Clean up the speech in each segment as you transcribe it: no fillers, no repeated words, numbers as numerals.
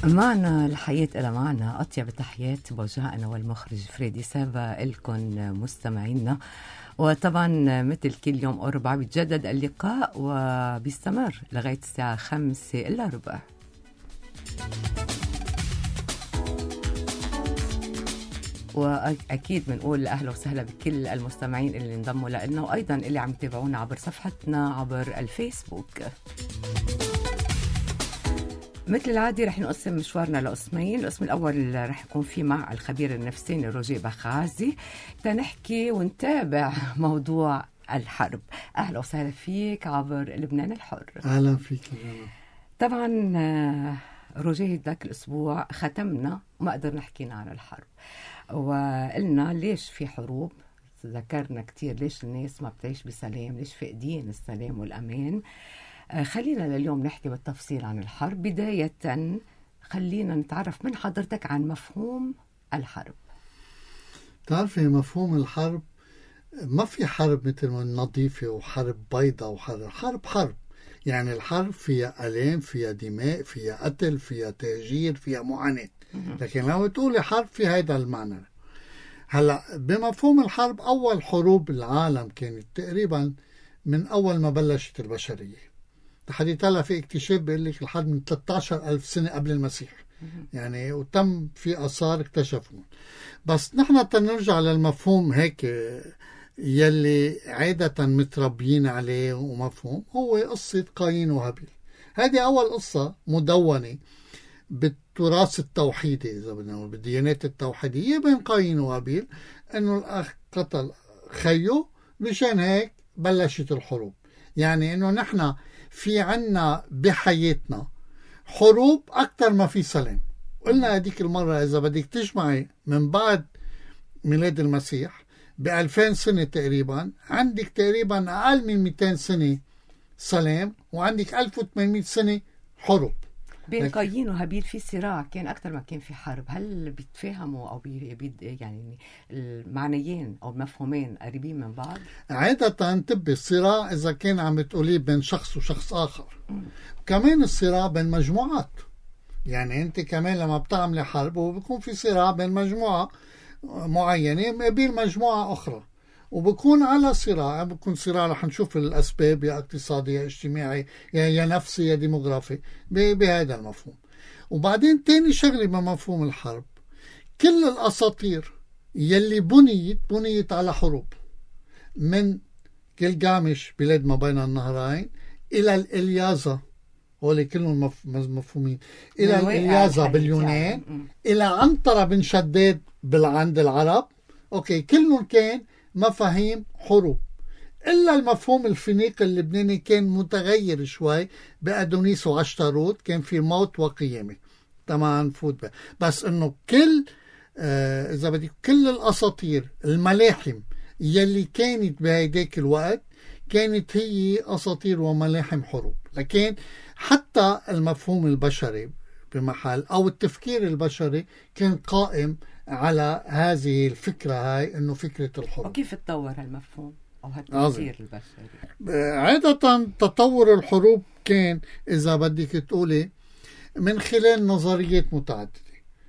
معنا الحياة إلى معنا أطيب تحيات بوجائنا والمخرج فريدي سابا لكم مستمعينا. وطبعا مثل كل يوم أربعة بيتجدد اللقاء وبيستمر لغاية الساعة 5:15. وأكيد بنقول أهلا وسهلا بكل المستمعين اللي انضموا لنا وأيضا اللي عم يتابعونا عبر صفحتنا عبر الفيسبوك. مثل العادة رح نقسم مشوارنا لقسمين. القسم الأول رح يكون فيه مع الخبير النفساني روجيه بخازي تنحكي ونتابع موضوع الحرب. أهلا وسهلا فيك عبر لبنان الحر. أهلا فيك. طبعا روجيه ذاك الأسبوع ختمنا وما قدرنا حكينا عن الحرب وقلنا ليش في حروب، ذكرنا كتير ليش الناس ما بتعيش بسلام، ليش فاقدين السلام والأمان. خلينا لليوم نحكي بالتفصيل عن الحرب. بداية خلينا نتعرف من حضرتك عن مفهوم الحرب. تعرفي مفهوم الحرب، ما في حرب مثل ما نظيفة وحرب بيضة حرب يعني الحرب فيها ألام، فيها دماء، فيها قتل، فيها تهجير، فيها معاناة. لكن لو تقولي حرب في هيدا المعنى. هلأ بمفهوم الحرب، أول حروب العالم كانت تقريبا من أول ما بلشت البشرية. لحد هلا في اكتشاف بيقول لك لحد من 13,000 سنة قبل المسيح يعني، وتم في آثار اكتشفون. بس نحن تنرجع للمفهوم هيك يلي عادة متربيين عليه، ومفهوم هو قصة قايين وهابيل. هذه أول قصة مدونة بالتراث التوحيدي، إذا بدنا نقول بالديانات التوحيدية، بين قايين وهابيل، إنه الأخ قتل خيه، مشان هيك بلشت الحروب. يعني إنه نحن في عنا بحياتنا حروب أكتر ما في سلام. قلنا هذيك المرة إذا بدك تجمعي من بعد ميلاد المسيح ب2000 سنة تقريبا، عندك تقريبا أقل من 200 سنة سلام، وعندك 1800 سنة حروب. بين قايين وهابيل في صراع كان أكتر ما كان في حرب. هل بيتفاهموا أو يعني المعنيين أو مفهومين قريبين من بعض؟ عادة تبي الصراع إذا كان عم تقوليه بين شخص وشخص آخر. كمان الصراع بين مجموعات، يعني أنت كمان لما بتعمل حرب وبيكون في صراع بين مجموعة معينة مقابل مجموعة أخرى، وبكون على صراع، بكون صراع رح نشوف الأسباب، يا اقتصادي يا اجتماعي يا نفسي يا ديموغرافي، بهذا المفهوم. وبعدين تاني شغلة بمفهوم الحرب، كل الأساطير يلي بنيت على حروب، من جلجامش بلاد ما بين النهرين إلى الإلياذة، هولي كلهم مفهومين، إلى الإلياذة باليونان، إلى عنترة بن شداد عند العرب. أوكي، كلهم كان مفاهيم حروب، إلا المفهوم الفينيقي اللبناني كان متغير شوي بأدونيس وعشتروت، كان في موت وقيامة. طبعا فوت بس إنه كل إذا بدك كل الأساطير الملاحم يلي كانت بهيداك الوقت كانت هي أساطير وملاحم حروب. لكن حتى المفهوم البشري بمحل أو التفكير البشري كان قائم على هذه الفكرة، هاي إنه فكرة الحروب. وكيف تطور هالمفهوم أو هالتفكير البشري؟ عادة تطور الحروب كان إذا بدك تقولي من خلال نظريات متعددة.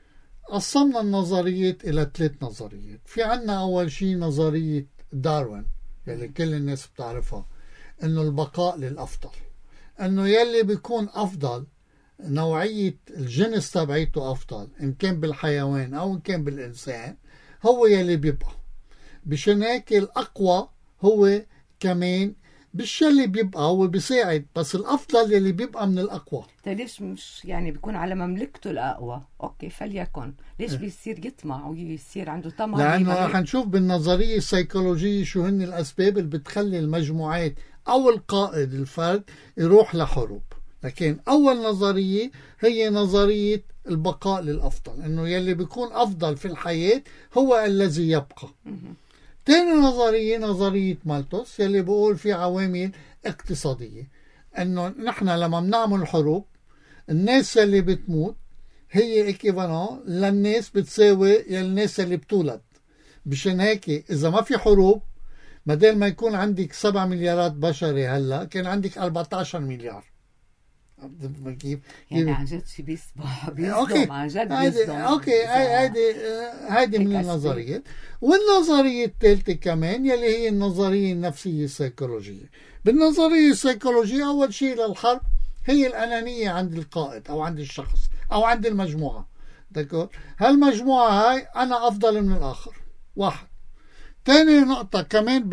قسمنا النظريات إلى 3 نظريات. في عنا أول شيء نظرية داروين يلي كل الناس بتعرفها، إنه البقاء للأفضل، إنه يلي بيكون أفضل، نوعية الجنس تبعيته أفضل، إن كان بالحيوان أو إن كان بالإنسان، هو يلي بيبقى. بشان هيك الأقوى هو كمان بالشي اللي بيبقى هو بيساعد، بس الأفضل يلي بيبقى من الأقوى. ليش مش يعني بيكون على مملكته الأقوى؟ أوكي فليكن، ليش بيصير يطمع ويصير عنده طمع؟ لأنه رح نشوف بالنظرية السيكولوجية شو هن الأسباب اللي بتخلي المجموعات أو القائد الفرد يروح لحروب. لكن أول نظرية هي نظرية البقاء للأفضل، إنه يلي بيكون أفضل في الحياة هو الذي يبقى. تاني نظرية نظرية مالتوس يلي بقول في عوامل اقتصادية، إنه نحن لما بنعمل حروب الناس يلي بتموت هي ايكيفالون للناس بتساوي الناس اللي بتولد. بشان هيك إذا ما في حروب، بدل ما يكون عندك 7 مليارات بشري هلا كان عندك 14 مليار. كيف يعني عن جد شي بيصبح اوكي بيصدم عن جد بيصدم. اوكي هيدي من النظريات. والنظريه الثالثه كمان يلي هي النظريه النفسيه السيكولوجيه. بالنظريه السيكولوجيه اول شيء للحرب هي الانانيه عند القائد او عند الشخص او عند المجموعه. هالمجموعه هاي انا افضل من الاخر، واحد. ثاني نقطه كمان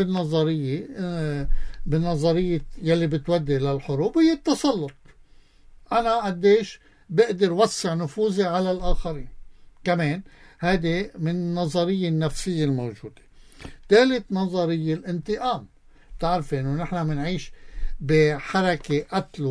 بالنظريه يلي بتودي للحروب هي التسلط. أنا قديش بقدر وسع نفوذي على الآخرين. كمان هذه من النظرية النفسية الموجودة. ثالث نظرية الانتقام. تعرفين إنه نحن بنعيش بحركة قتل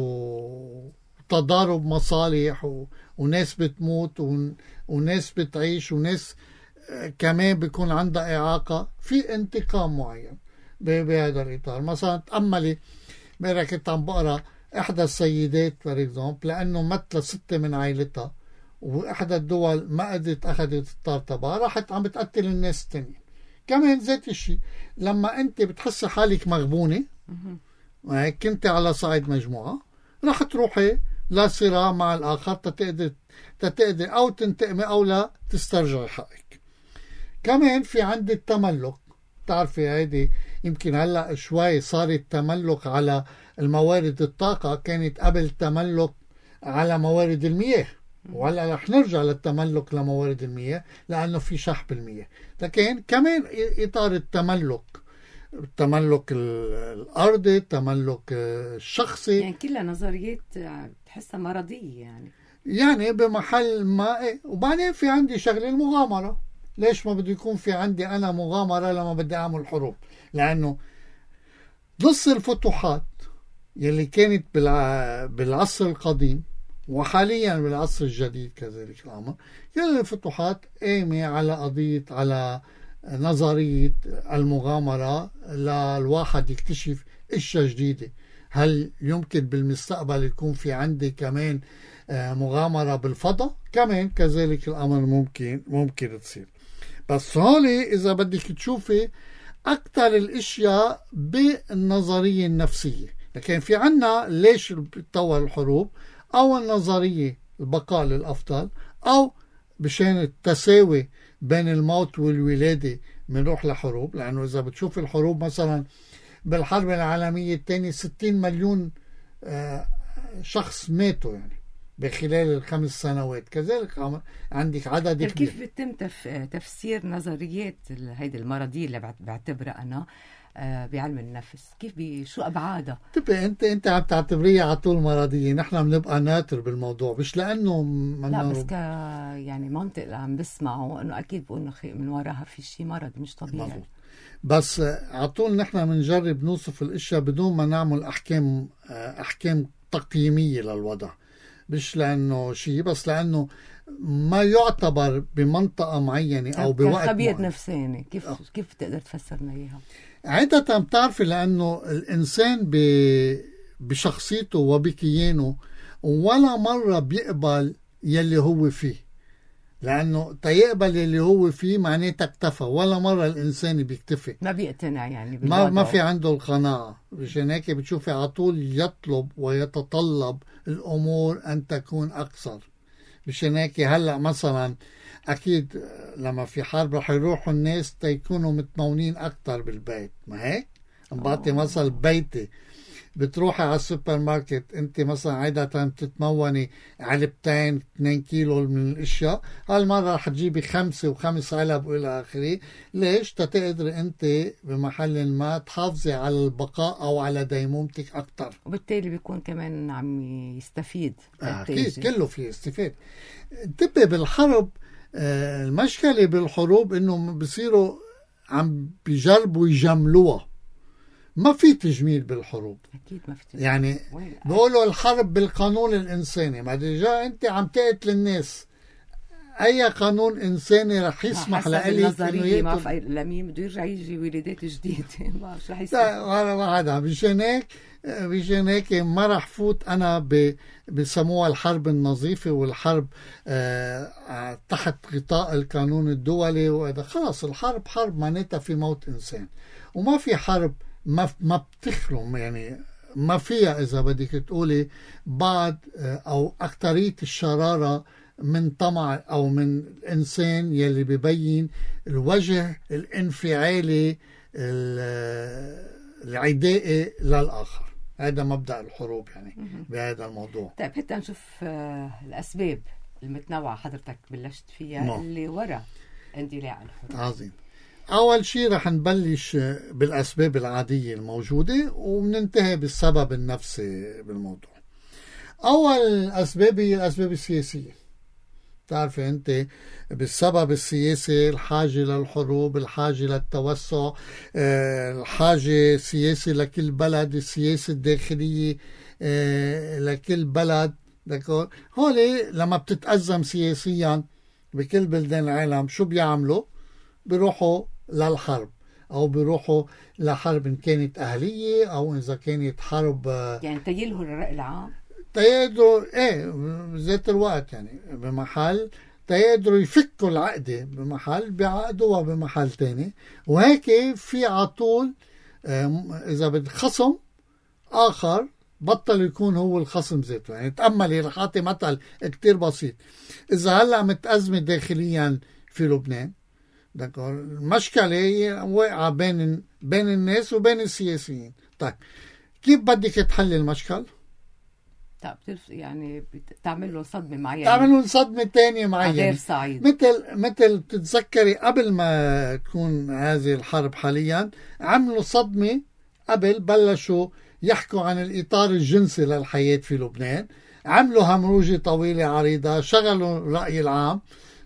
وتضارب مصالح وناس بتموت وناس بتعيش وناس كمان بيكون عندها إعاقة. في انتقام معين بهذا الإطار. مثلا تأملي مرة كنت عم بقرأ إحدى السيدات فور إكزامبل لأنه مثل 6 من عائلتها وإحدى الدول ما قدرت أخذت الطار تبعها راحت عم بتقتل الناس التانيين. كمان ذات الشيء لما أنت بتحس حالك مغبونة كنت على صعيد مجموعة راح تروحي لصراع مع الآخر تتقدر أو تنتقمي أو لا تسترجعي حقك. كمان في عندي التملك. تعرفي هيدي يمكن هلأ شوي صار التملك على الموارد الطاقة، كانت قبل تملك على موارد المياه، وهلا رح نرجع للتملك لموارد المياه لأنه في شح بالمياه. لكن كمان إطار التملك الأرضي، التملك الشخصي، يعني كلها نظريات تحسها مرضية يعني بمحل ما. وبعدين في عندي شغلة المغامرة. ليش ما بده يكون في عندي أنا مغامرة لما بدي أعمل حروب؟ لأنه نص الفتوحات يلي كانت بالعصر القديم وحاليا بالعصر الجديد كذلك الأمر، يلي الفتوحات قايمة على قضية على نظرية المغامرة للواحد يكتشف اشياء جديدة. هل يمكن بالمستقبل يكون في عندي كمان مغامرة بالفضاء؟ كمان كذلك الأمر ممكن تصير. بس هولي إذا بدك تشوفي أكثر الاشياء بالنظرية النفسية. لكن في عنا ليش بتطور الحروب، أو النظرية البقاء للأفضل، أو بشان التساوي بين الموت والولادة بنروح لحروب. لأنه إذا بتشوف الحروب مثلا بالحرب العالمية الثانية 60 مليون شخص ماتوا يعني بخلال ال5 سنوات. كذلك عندك عدد كبير. كيف بيتم تفسير نظريات هيدي المرضية اللي بعتبرها أنا بعلم النفس؟ كيف شو أبعادها؟ انت عم تعتبريها على طول مرضية. نحن بنبقى ناتر بالموضوع، مش لأنه لا بس يعني منطق اللي عم بسمعه إنه أكيد بقول إنه من وراها في شيء مرض مش طبيعي. مزبوط. بس على طول نحن بنجرب نوصف الاشياء بدون ما نعمل أحكام تقييمية للوضع، مش لأنه شيء، بس لأنه ما يعتبر بمنطقة معينة أو بوقت خبير معين. نفساني كيف تقدر تفسرنا إياها؟ عادة بتعرفي لأنه الإنسان بشخصيته وبكيانه ولا مرة بيقبل يلي هو فيه. لأنه تيقبل يلي هو فيه معناته اكتفى. ولا مرة الإنسان بيكتفي، ما بيقتنع يعني ما في عنده القناعة. مشان هيك بتشوفي على طول يطلب ويتطلب الأمور أن تكون أكثر. مشان هيك هلأ مثلا أكيد لما في حرب رح يروحوا الناس تيكونوا متمونين أكتر بالبيت. ما هيك؟ بعطي مثل بيتي، بتروحي على السوبر ماركت انت مثلا عادة بتتموني علبتين 2 كيلو من الاشياء، هالمرة رح تجيبي 5 و5 علب والى اخره. ليش؟ تقدر انت بمحل ما تحافظي على البقاء او على ديمومتك اكتر، وبالتالي بيكون كمان عم يستفيد. اكيد كله فيه استفاد. انتبه بالحرب، المشكلة بالحروب انه بصيروا عم بيجربوا يجملوها. ما في تجميل بالحروب. أكيد ما في تجميل. يعني بيقولوا الحرب بالقانون الإنساني. ما رجع أنت عم تقتل الناس، أي قانون إنساني رح يسمح لإلي النظرية ما في لمين بده يرجع يجي ولادات جديدة ما بعرف رح يصير. لا هذا مشان هيك ما رح فوت أنا بسموها الحرب النظيفة والحرب تحت غطاء القانون الدولي. وهذا خلاص الحرب معناتها في موت إنسان. وما في حرب ما بتخلم يعني ما فيها إذا بدك تقولي بعض أو أكترية الشرارة من طمع أو من الإنسان يلي ببين الوجه الانفعالي العدائي للآخر. هذا مبدأ الحروب يعني بهذا الموضوع. طيب حتى نشوف الأسباب المتنوعة حضرتك بلشت فيها اللي وراء اندلاع الحروب. عظيم. أول شيء رح نبلش بالأسباب العادية الموجودة وبننتهي بالسبب النفسي بالموضوع. أول أسباب هي الأسباب السياسية. تعرفي أنت بالسبب السياسي الحاجة للحروب، الحاجة للتوسع، الحاجة السياسي لكل بلد، السياسة الداخلية لكل بلد. هولي لما بتتأزم سياسيا بكل بلدان العالم شو بيعملوا؟ بيروحوا للحرب أو بيروحوا لحرب إن كانت أهلية أو إذا كانت حرب يعني تيلهوا الرأي العام، تيقدروا بذات الوقت يعني بمحل تيقدروا يفكوا العقدة بمحل بيعقدوها بمحل تاني. وهيك في عطول إذا بدك خصم آخر بطل يكون هو الخصم ذاته. يعني تأملي رح أعطي مثل كتير بسيط. إذا هلأ متأزمة داخليا في لبنان، المشكلة واقعة بين الناس وبين السياسيين. طيب كيف بدك تحل المشكل؟ طيب يعني تعمل له صدمة معينة، تعمل له صدمة تانية معينة غير صعيد. مثل تتذكري قبل ما تكون هذه الحرب حاليا عملوا صدمة قبل، بلشوا يحكوا عن الإطار الجنسي للحياة في لبنان، عملوا همروجة طويلة عريضة، شغلوا الرأي العام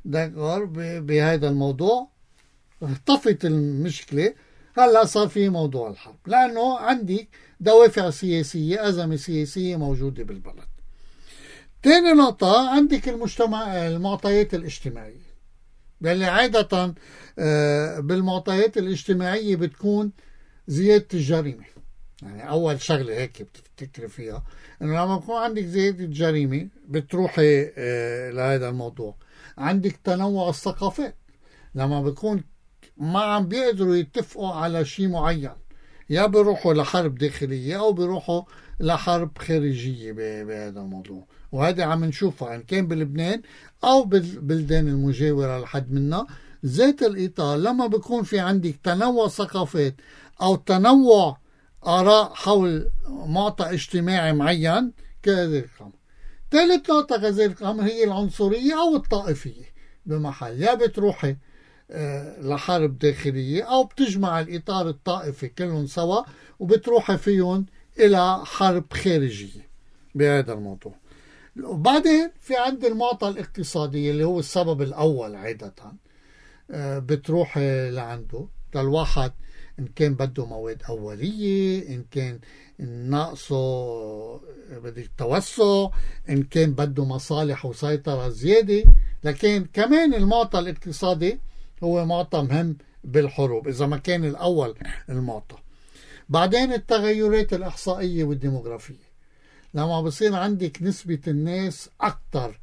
بهذا الموضوع، طفت المشكلة. هلا صار في موضوع الحرب لأنه عندك دوافع سياسية، أزمة سياسية موجودة بالبلد. تاني نقطة عندك المعطيات الاجتماعية، اللي عادة بالمعطيات الاجتماعية بتكون زيادة الجريمة. يعني أول شغلة هيك بتفكري فيها إنه لما يكون عندك زيادة الجريمة بتروحي لهذا الموضوع. عندك تنوع الثقافات، لما بيكون ما عم بيقدروا يتفقوا على شيء معين يا بيروحوا لحرب داخلية أو بيروحوا لحرب خارجية بهذا الموضوع. وهذا عم نشوفه إن كان بلبنان أو بالبلدان المجاورة لحد منا. ذات الإطار لما بيكون في عندك تنوع ثقافات أو تنوع آراء حول معطى اجتماعي معين كذلك الأمر. ثالث نقطة كذلك الأمر هي العنصرية أو الطائفية بمحل، يا بتروحي لحرب داخلية أو بتجمع الإطار الطائفي كلهم سوا وبتروح فيهم إلى حرب خارجية بهذا الموضوع. وبعدين في عند المعطى الاقتصادي اللي هو السبب الأول عادة، بتروح لعنده الواحد إن كان بده مواد أولية، إن كان ناقصه بدك توسع، إن كان بده مصالح وسيطرة زيادة. لكن كمان المعطى الاقتصادي هو معطى مهم بالحروب إذا ما كان الأول المعطى. بعدين التغيرات الإحصائية والديموغرافية، لما بصير عندك نسبة الناس أكتر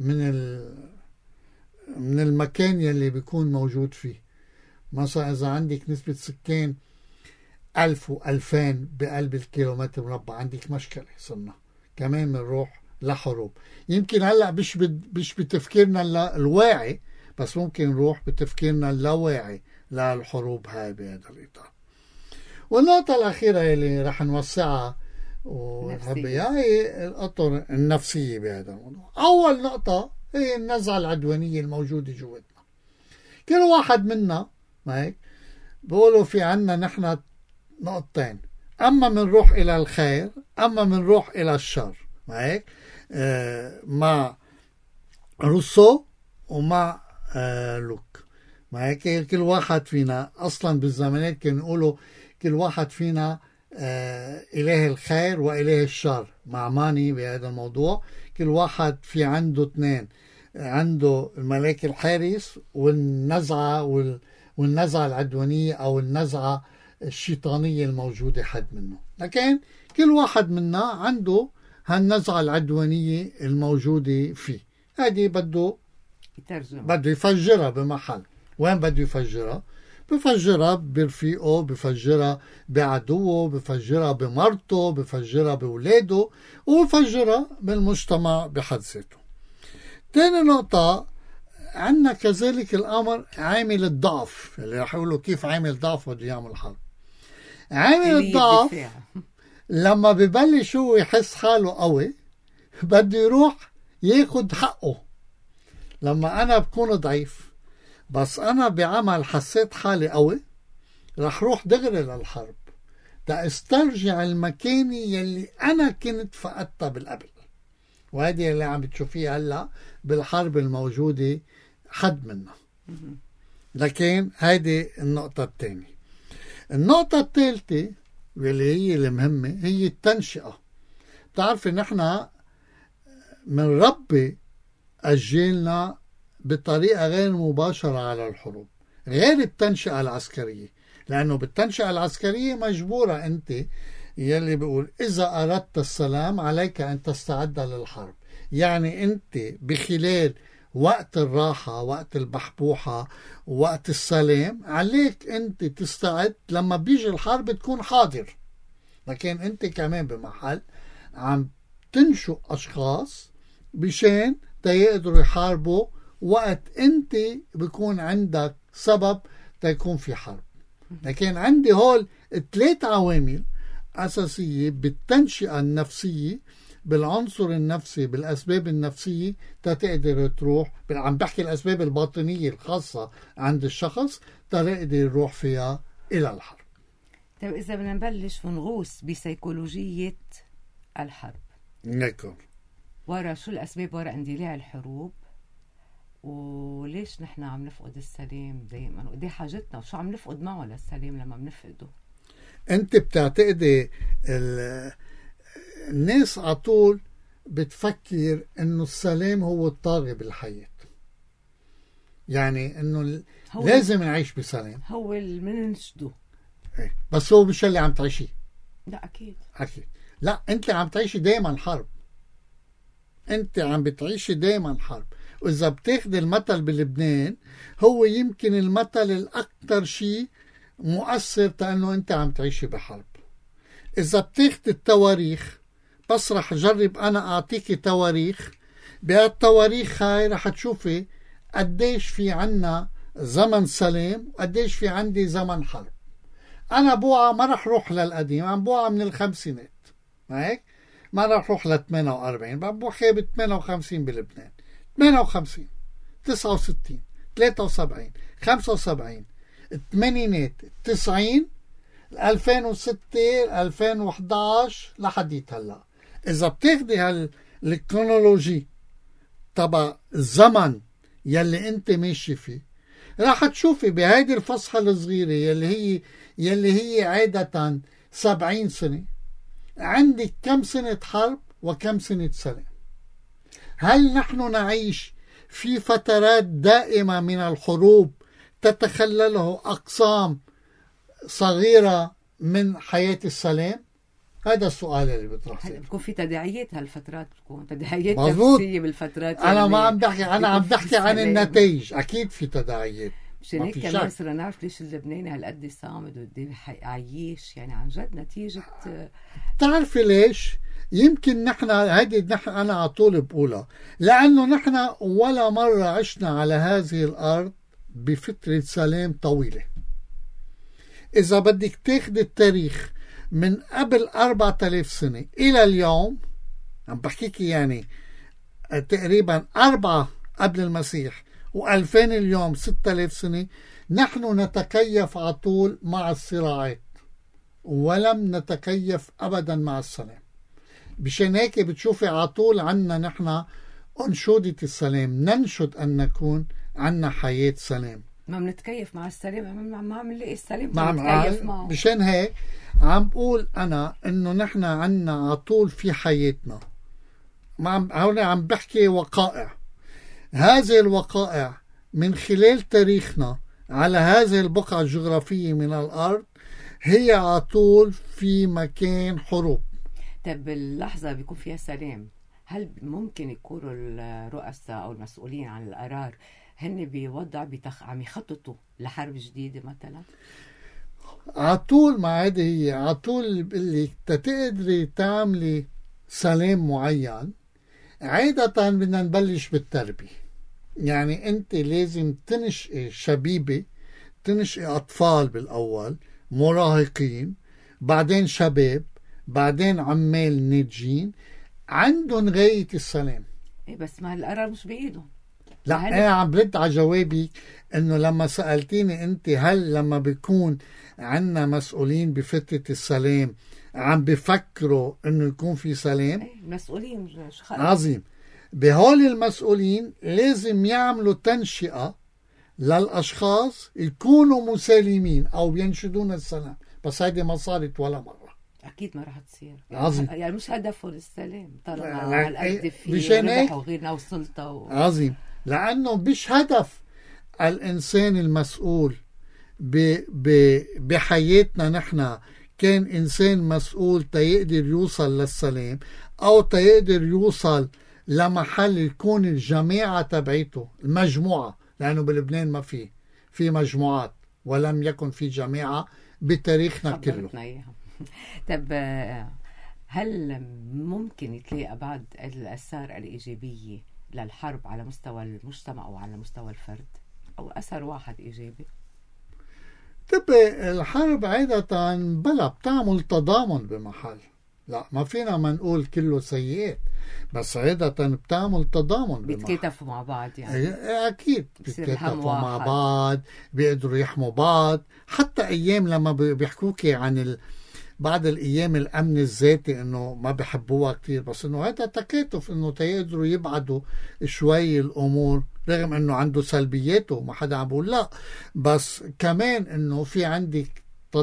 من المكان يلي بيكون موجود فيه. مثلا إذا عندك نسبة سكان 1000 و2000 بقلب الكيلومتر مربع عندك مشكلة. صرنا كمان بنروح لحروب. يمكن هلأ مش بتفكيرنا الواعي، بس ممكن نروح بتفكيرنا اللاواعي للحروب هاي بهذا الإطار. والنقطة الأخيرة اللي رح نوسعها ونحبها هي الأطر النفسية بهذا الموضوع. أول نقطة هي النزعة العدوانية الموجودة جواتنا. كل واحد منا ما هيك بقولوا في عنا نحن نقطتين، أما منروح إلى الخير أما منروح إلى الشر. ما هيك مع روسو ومع لوك. ما هيك كل واحد فينا أصلا بالزمانات كانوا يقولوا كل واحد فينا إله الخير وإله الشر مع ماني بهذا الموضوع. كل واحد في عنده اثنين، عنده الملاك الحارس والنزعة والنزعة العدوانية أو النزعة الشيطانية الموجودة حد منه. لكن كل واحد منا عنده هالنزعة العدوانية الموجودة فيه. هذه بده يفجرها بمحل. وين بده يفجرها؟ بفجرها برفيقه، بفجرها بعدوه، بفجرها بمرته، بفجرها بولاده، وبفجرها بالمجتمع بحد ذاته. تاني نقطة، عندنا كذلك الأمر عامل الضعف، اللي رح يقولوا كيف عامل ضعف بده يعمل حرب. عامل الضعف لما ببلش هو يحس حاله قوي بده يروح ياخد حقه. لما أنا بكون ضعيف بس أنا بعمل حسيت حالي قوي، رح روح دغري للحرب تا استرجع المكانة يلي أنا كنت فقدتها بالقبل. وهذه اللي عم بتشوفيها هلا بالحرب الموجودة حد منها. لكن هذه النقطة الثانية. النقطة الثالثة واللي هي المهمة هي التنشئة. بتعرفي نحن منربي أجيالنا بطريقة غير مباشرة على الحروب، غير التنشئة العسكرية. لأنه بالتنشئة العسكرية مجبورة أنت، يلي بيقول إذا أردت السلام عليك أن تستعد للحرب. يعني أنت بخلال وقت الراحة، وقت البحبوحة، وقت السلام، عليك أنت تستعد لما بيجي الحرب تكون حاضر. لكن أنت كمان بمحل عم تنشئ أشخاص بشان تيقدروا يحاربوا وقت أنت بيكون عندك سبب تيكون في حرب. لكن عندي هول 3 عوامل أساسية بالتنشئة النفسية، بالعنصر النفسي، بالأسباب النفسية تقدر تروح. عم بحكي الأسباب الباطنية الخاصة عند الشخص تقدر يروح فيها إلى الحرب. طيب إذا بدنا نبلش ونغوص بسيكولوجية الحرب، نعم، ورا شو الأسباب ورا اندلاع الحروب، وليش نحن عم نفقد السلام دائما، ودي حاجتنا، وشو عم نفقد معه للسلام لما بنفقده؟ انت بتعتقدي الناس على طول بتفكر انه السلام هو الطاغي بالحياة، يعني انه لازم نعيش بسلام، هو اللي بننشده. بس هو مش اللي عم تعيشيه. لا اكيد لا، انت عم تعيشي دائما حرب، انت عم بتعيشي دائما حرب. واذا بتاخد المثل بلبنان، هو يمكن المثل الاكثر شيء مؤثر لانه انت عم تعيشي بحرب. اذا بتاخد التواريخ، بس رح جرب انا اعطيكي تواريخ، بهالتواريخ هاي رح تشوفي قديش في عنا زمن سلام وقديش في عندي زمن حرب. انا بوعى ما رح روح للقديم، عم بوعى من الخمسينات، هيك ما رح روح ل 48، بوحي ب 58 بلبنان، 58 69 73 75 الثمانينات 90 2006 2011 لحديت هلا. اذا بتاخدي الكرونولوجي تبع الزمن يلي انت ماشي فيه، راح تشوفي بهيدي الفصحى الصغيرة يلي هي عادة 70 سنة، عندك كم سنة حرب وكم سنة سلام. هل نحن نعيش في فترات دائمة من الحروب تتخلله أقسام صغيرة من حياة السلام؟ هذا السؤال اللي بيطرح. بكون في تداعيات، هالفترات بتكون تداعيات نفسية بالفترات. أنا ما عم بحكي، أنا عم بحكي عن النتائج. أكيد في تداعيات. مشان هيك كمان صرنا نعرف ليش اللبناني هالقد صامد وقد عايش، يعني عن جد نتيجة. تعرفي ليش؟ يمكن نحن أنا على طول بقولها، لأنه نحن ولا مرة عشنا على هذه الأرض بفترة سلام طويلة. إذا بدك تاخد التاريخ من قبل 4000 سنة إلى اليوم، عم بحكيك يعني تقريبا 4 قبل المسيح و2000 اليوم 6000 سنة، نحن نتكيف على طول مع الصراعات ولم نتكيف أبدا مع السلام. بشان هيك بتشوفي على طول عنا نحن أنشودة السلام، ننشد أن نكون عنا حياة سلام. ما بنتكيف مع السلام، ما عم نلاقي السلام ما بنتكيف معه. بشان هيك عم بقول أنا إنه نحن عنا على طول في حياتنا. هون عم بحكي وقائع، هذه الوقائع من خلال تاريخنا على هذه البقعة الجغرافية من الأرض هي على طول في مكان حروب. طيب باللحظة بيكون فيها سلام، هل ممكن يكونوا الرؤساء أو المسؤولين عن القرار هن بوضع عم يخططوا لحرب جديدة مثلا؟ عطول، ما هذه هي عطول بقلك تقدري تعملي سلام معين. عادة بدنا نبلش بالتربية. يعني انت لازم تنشئي شبيبة، تنشئي أطفال بالأول، مراهقين، بعدين شباب، بعدين عمال ناضجين عندهم غاية السلام. إيه بس ما القرار مش بإيدهم. لا أنا عم برد على جوابي إنه لما سألتيني أنت هل لما بيكون عنا مسؤولين بفترة السلام عم بفكروا إنه يكون في سلام؟ إيه مسؤولين عظيم. بهول المسؤولين لازم يعملوا تنشئة للأشخاص يكونوا مسالمين أو ينشدون السلام، بس هذه ما صارت ولا مرة. أكيد ما رح تصير. عظيم. يعني مش هدفه السلام طالما على القد في ربح وغيرنا وسلطة عظيم. لأنه مش هدف الإنسان المسؤول بحياتنا نحن كان إنسان مسؤول تيقدر يوصل للسلام أو تيقدر يوصل لمحل يكون الجماعة تبعيته المجموعة، لأنه بلبنان ما في مجموعات ولم يكن في جماعة بتاريخنا كله. طب هل ممكن يتلاقى بعض الآثار الإيجابية للحرب على مستوى المجتمع أو على مستوى الفرد، أو أثر واحد إيجابي؟ طب الحرب عادة بلا بتعمل تضامن بمحل، لا ما فينا ما نقول كله سيئات، بس عادة بتعمل تضامن بيتكاتفوا مع بعض. يعني أكيد بيتكاتفوا مع بعض، بيقدروا يحموا بعض. حتى أيام لما بيحكوكي عن بعض الأيام الأمن الذاتي إنه ما بيحبوها كتير، بس إنه هذا تكاتف إنه تيقدروا يبعدوا شوي الأمور، رغم إنه عنده سلبياته ما حدا عم بقول لا، بس كمان إنه في عندك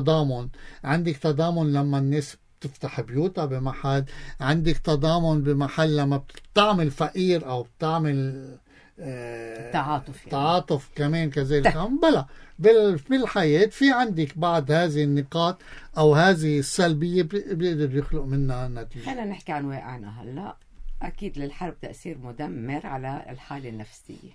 تضامن لما الناس تفتح بيوتها بمحل، عندك تضامن بمحل لما بتعمل فقير أو بتعمل تعاطف. يعني تعاطف كمان كذلك. بلا بالحياة في عندك بعض هذه النقاط أو هذه السلبية بيقدر يخلق منها نتيجة. خلينا نحكي عن واقعنا هلأ. أكيد للحرب تأثير مدمر على الحالة النفسية.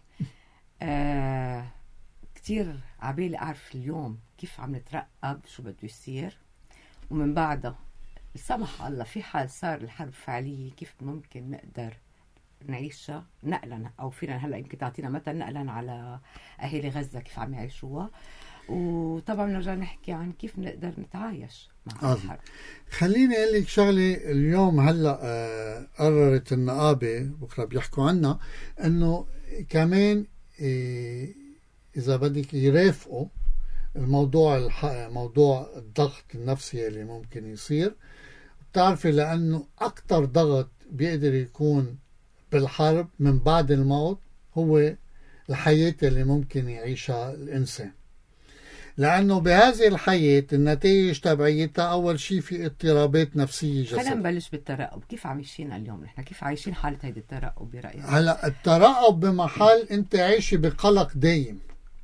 كتير عبالي أعرف اليوم كيف عم نترقب شو بده يصير، ومن بعدها سمح الله في حال صار الحرب فعلية كيف ممكن نقدر نعيشها نقلا، أو فينا هلأ يمكن تعطينا مثلا نقلا على أهالي غزة كيف عم يعيشوها، وطبعا نرجع نحكي عن كيف نقدر نتعايش مع الحرب. خليني أقول لك شغلة. اليوم هلأ قررت النقابة بكرة بيحكوا عنها إنه كمان إذا بدك يرافقوا الموضوع موضوع الضغط النفسي اللي ممكن يصير. بتعرفي لأنه أكتر ضغط بيقدر يكون بالحرب من بعد الموت هو الحياة اللي ممكن يعيشها الإنسان، لأنه بهذه الحياة النتائج تبعيتها أول شيء في اضطرابات نفسية جسدية. خلينا نبلش بالترقب. كيف عايشين اليوم نحن؟ كيف عايشين حالة هيدي الترقب برأيك؟ هلا الترقب بمحل أنت عايشة بقلق دايم.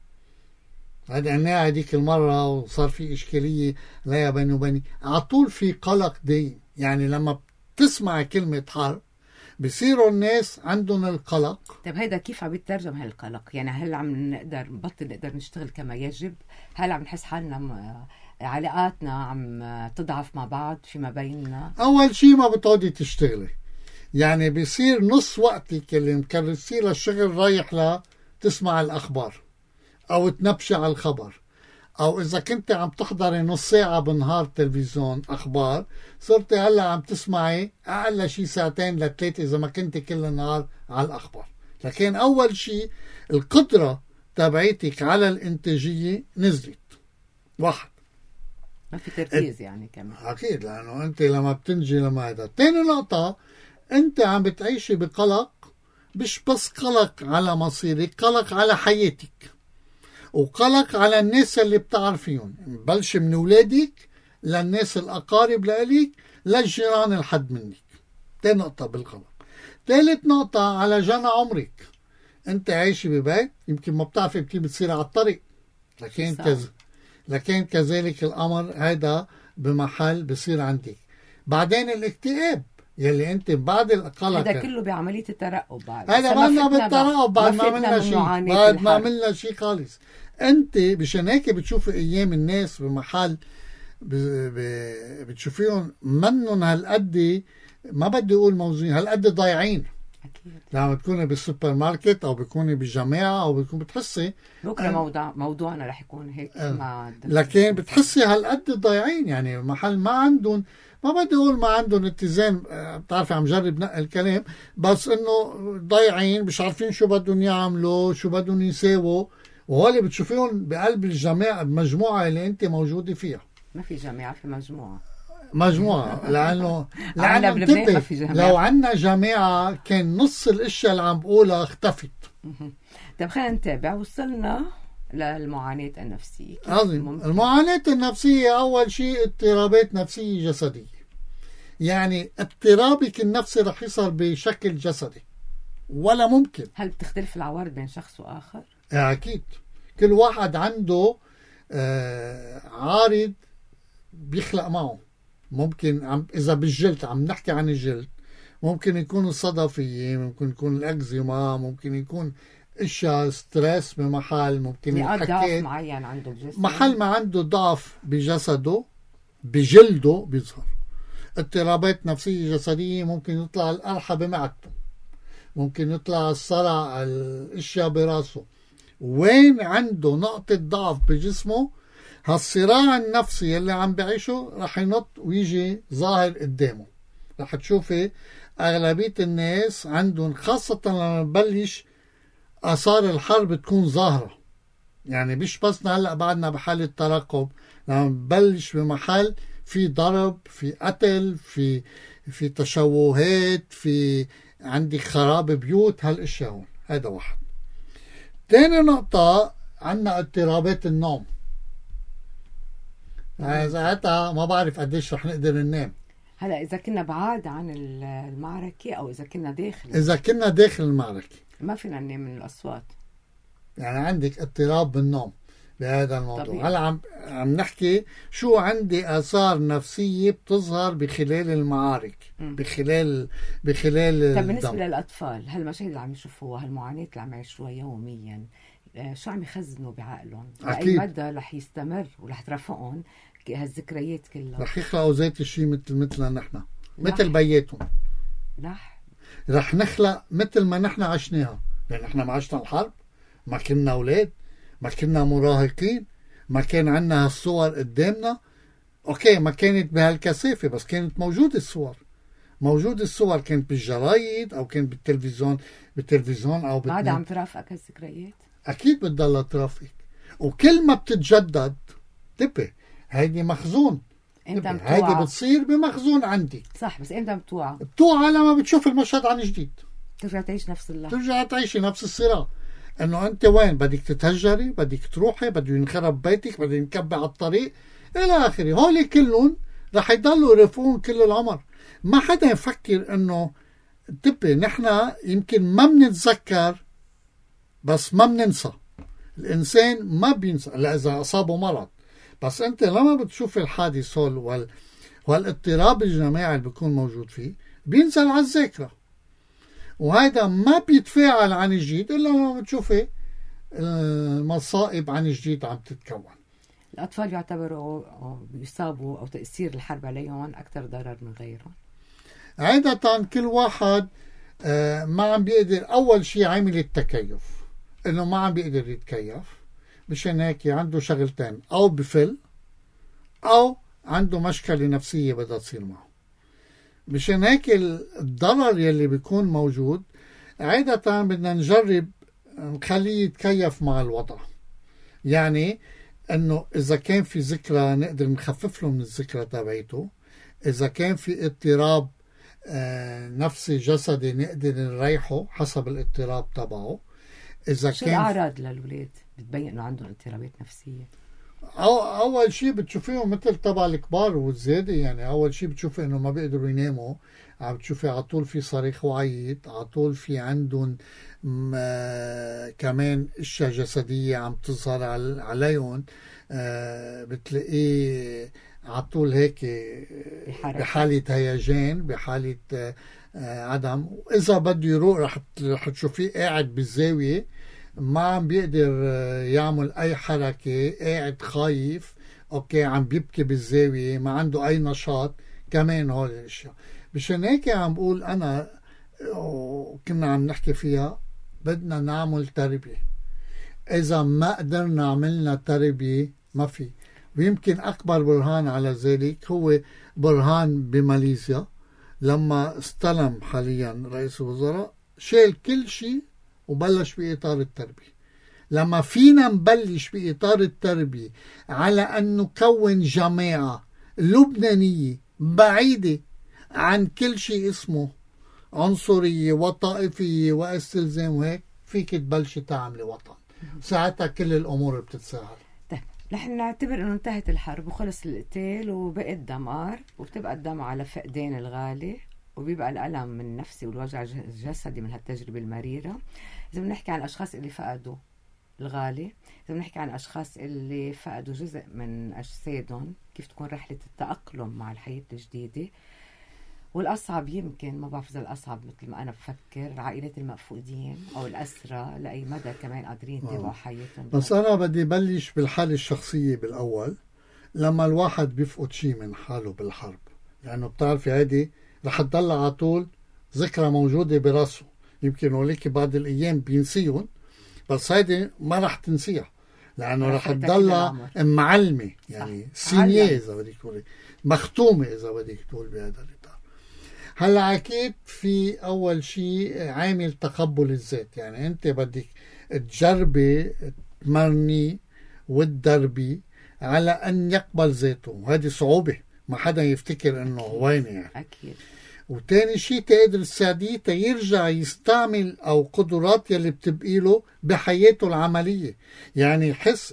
هذا هذيك المرة وصار في إشكالية لا بيني وبيني، على طول في قلق دايم. يعني لما بتسمع كلمة حرب بصيروا الناس عندهم القلق. طيب هيدا كيف عم يترجم هالقلق؟ يعني هل عم نبطل نقدر نشتغل كما يجب؟ هل عم نحس حالنا علاقاتنا عم تضعف مع بعض فيما بيننا؟ أول شيء ما بتقعدي تشتغلي، يعني بيصير نص وقتك اللي مكرسيه للشغل رايح تسمع الأخبار أو تنبشي على الخبر، أو إذا كنت عم تحضري نص ساعة بالنهار تلفزيون أخبار صرت هلا عم تسمعي أقل شيء 2 ل 3 إذا ما كنت كل النهار على الأخبار. لكن أول شيء القدرة تبعيتك على الإنتاجية نزلت. واحد، ما في تركيز يعني كمان. أكيد، لأنه أنت لما بتنجي لما هذا. تاني نقطة، أنت عم بتعيشي بقلق، مش بس قلق على مصيرك، قلق على حياتك وقلق على الناس اللي بتعرفيهم، بلش من أولادك للناس الأقارب لإليك للجيران الحد منك. تاني نقطة بالقلق. ثالث نقطة على جنى عمرك. أنت عايشة ببيت يمكن ما بتعرفي كيف بتصير على الطريق، لكن كذلك الأمر هذا بمحل بصير عندك. بعدين الاكتئاب يلي انت بعد القلق هذا كله بعملية الترقب بعد. هذا بعدنا بالترقب بعد ما عملنا شيء، بعد ما عملنا شيء خالص. انت مشان هيك بتشوفي ايام الناس بمحل بتشوفيهم منهم هالقد، ما بدي اقول موزين، هالقد ضايعين. اكيد لما بتكوني بالسوبر ماركت او بتكوني بالجامعه او بتكون بتحسي بكره موضوعنا رح يكون هيك مع لكن بتحسي هالقد ضايعين، يعني محل ما عندهم، ما بدي اقول ما عندهم اتزان، بتعرفي عم جرب نقل الكلام، بس انه ضايعين، مش عارفين شو بدهم يعملوا، شو بدهم يساووا. وهول بتشوفيهم بقلب الجامعه بمجموعه اللي انت موجوده فيها. ما في جامعه، في مجموعة لأنه بلبنان ما في جامعة. لو عنا جامعة كان نص الاشياء اللي عم بقولها اختفت. طيب خلينا نتابع. وصلنا للمعاناة النفسية. عظيم. المعاناة النفسية أول شيء اضطرابات نفسية جسدية، يعني اضطرابك النفسي رح يصير بشكل جسدي ولا ممكن. هل بتختلف العوارض بين شخص وآخر؟ أكيد، كل واحد عنده عارض بيخلق معه. ممكن إذا بالجلد عم نحكي عن الجلد، ممكن يكون الصدفية، ممكن يكون الأكزيما، ممكن يكون اشياء ستريس بمحل، ممكن ضعف معين عنده الجسم، محل ما عنده ضعف بجسده بجلده بيظهر. اضطرابات نفسية جسدية ممكن يطلع القرحة بمعدته، ممكن يطلع الصرع، الاشياء براسه. وين عنده نقطة ضعف بجسمه، هالصراع النفسي اللي عم بعيشه رح ينط ويجي ظاهر قدامه. رح تشوفي أغلبية الناس عندهم، خاصة لما ببلش آثار الحرب تكون ظاهرة، يعني مش بس هلأ بعدنا بحالة ترقب، لما ببلش بمحل في ضرب، في قتل، في تشوهات، في عندي خراب بيوت، هالاشياء هون. هذا واحد. تاني نقطة، عنا اضطرابات النوم. ساعتها ما بعرف قديش رح نقدر ننام. هلا إذا كنا بعاد عن المعركة أو إذا كنا داخل المعركة ما فينا ننام من الأصوات. يعني عندك اضطراب بالنوم بهذا الموضوع. هلا عم نحكي شو عندي آثار نفسية بتظهر بخلال المعارك، بخلال طب بالنسبة للأطفال، هالمشاهد اللي عم يشوفوها، هالمعاناة اللي عم يعيشوها يوميا، شو عم يخزنوا بعقلهم؟ لأي مدى رح يستمر ورح ترافقهم هالذكريات كلها؟ رح يخلقوا ذات الشيء مثلنا نحن، مثل بياتهم. رح نخلق مثل ما نحن عشناها، لأن نحن ما عشنا الحرب، ما كنا أولاد، ما كنا مراهقين، ما كان عنا هالصور قدامنا. أوكي، ما كانت بهالكثافة، بس كانت موجودة الصور كانت بالجرايد أو كانت بالتلفزيون أو بعد عم ترافقك هالذكريات؟ أكيد بتضلها ترافقك، وكل ما بتتجدد تبه هيدي مخزون. هيدي بتصير بمخزون عندي. صح، بس امتى بتوعى لما بتشوف المشهد عن جديد، ترجع تعيش نفس اللحظة، ترجع تعيشي نفس الصراع. انه انت وين بدك تتهجري، بدك تروحي، بده ينخرب بيتك، بده ينكب على الطريق الى اخره. هولي كلهم رح يضلوا يرافقون كل العمر. ما حدا يفكر انه تبي نحن يمكن ما بنتذكر بس ما بننسى. الانسان ما بينسى الا اذا اصابه مرض، بس انت لما بتشوف الحادث هول والاضطراب الجماعي اللي بيكون موجود فيه بينزل على الذاكرة، وهذا ما بيتفاعل عن جديد الا لما بتشوفي المصائب عن جديد عم تتكون. الأطفال يعتبروا بيصابوا أو تأثير الحرب عليهم أكثر ضرر من غيرهم. عادة كل واحد ما عم بيقدر، أول شيء عامل التكيف، إنه ما عم بيقدر يتكيف، مشان هيك عنده شغلتين، أو بفل أو عنده مشكلة نفسية بدها تصير معه. مشان هيك الضرر يلي بيكون موجود عادة بدنا نجرب نخليه يتكيف مع الوضع. يعني انه اذا كان في ذكرى نقدر نخفف له من الذكرى تبعيته، اذا كان في اضطراب نفسي جسدي نقدر نريحه حسب الاضطراب تبعه. اذا شو الاعراض للولاد بتبين انه عندهم اضطرابات نفسيه؟ اول شيء بتشوفيهم مثل تبع الكبار والزياده، يعني اول شيء بتشوفي انه ما بيقدروا يناموا، عم بتشوفي على طول في صريخ وعيط، على طول في عندهم كمان اشياء جسديه عم تظهر عليهم. بتلاقيه على طول هيك بحالة هيجان، بحالة عدم. وإذا بده يروح رح تشوفيه قاعد بالزاوية ما عم بيقدر يعمل أي حركة، قاعد خايف، أوكي، عم بيبكي بالزاوية، ما عنده أي نشاط. كمان هول الأشياء. مشان هيك عم بقول أنا، كنا عم نحكي فيها، بدنا نعمل تربية. إذا ما قدرنا عملنا تربية ما في. ويمكن أكبر برهان على ذلك هو برهان بماليزيا، لما استلم حاليا رئيس الوزراء شال كل شيء وبلش بإطار التربية. لما فينا نبلش بإطار التربية على أن نكون جماعة لبنانية بعيدة عن كل شيء اسمه عنصرية وطائفية واستلزام وهيك، فيك تبلش تعملي وطن. ساعتها كل الأمور بتتسهل. طيب نحن نعتبر أنه انتهت الحرب وخلص القتال وبقى الدمار، وبتبقى الدم على فقدان الغالي، وبيبقى الألم النفسي والوجع الجسدي من هالتجربة المريرة. إذا بنحكي عن الأشخاص اللي فقدوا الغالي، إذا بنحكي عن أشخاص اللي فقدوا جزء من أجسادهم، كيف تكون رحلة التأقلم مع الحياة الجديدة. والأصعب يمكن، ما بعرف إذا الأصعب مثل ما أنا بفكر، عائلات المفقودين أو الأسرى، لأي مدى كمان قادرين يتابعوا حياتهم. بس أنا بدي بلش بالحالة الشخصية بالأول. لما الواحد بيفقد شيء من حاله بالحرب، لأنه بتعرفي هيدي رح تضل على طول ذكرى موجودة براسه، يمكن وليك بعض الأيام بينسيهم، بس هيدي ما رح تنسيها، لأنه رح تضل معلمة، يعني سينية إذا بدك تقولي، مختومة إذا بدك تقول بهذا الإطار. هلا أكيد في أول شيء عامل تقبل الذات، يعني أنت بدك تجربي تمرني وتدربي على أن يقبل ذاته، وهذه صعوبة، ما حدا يفتكر أنه وين يعني. أكيد. وتاني شيء تقدر تساعديه يرجع يستعمل أو قدرات يلي بتبقي له بحياته العملية، يعني يحس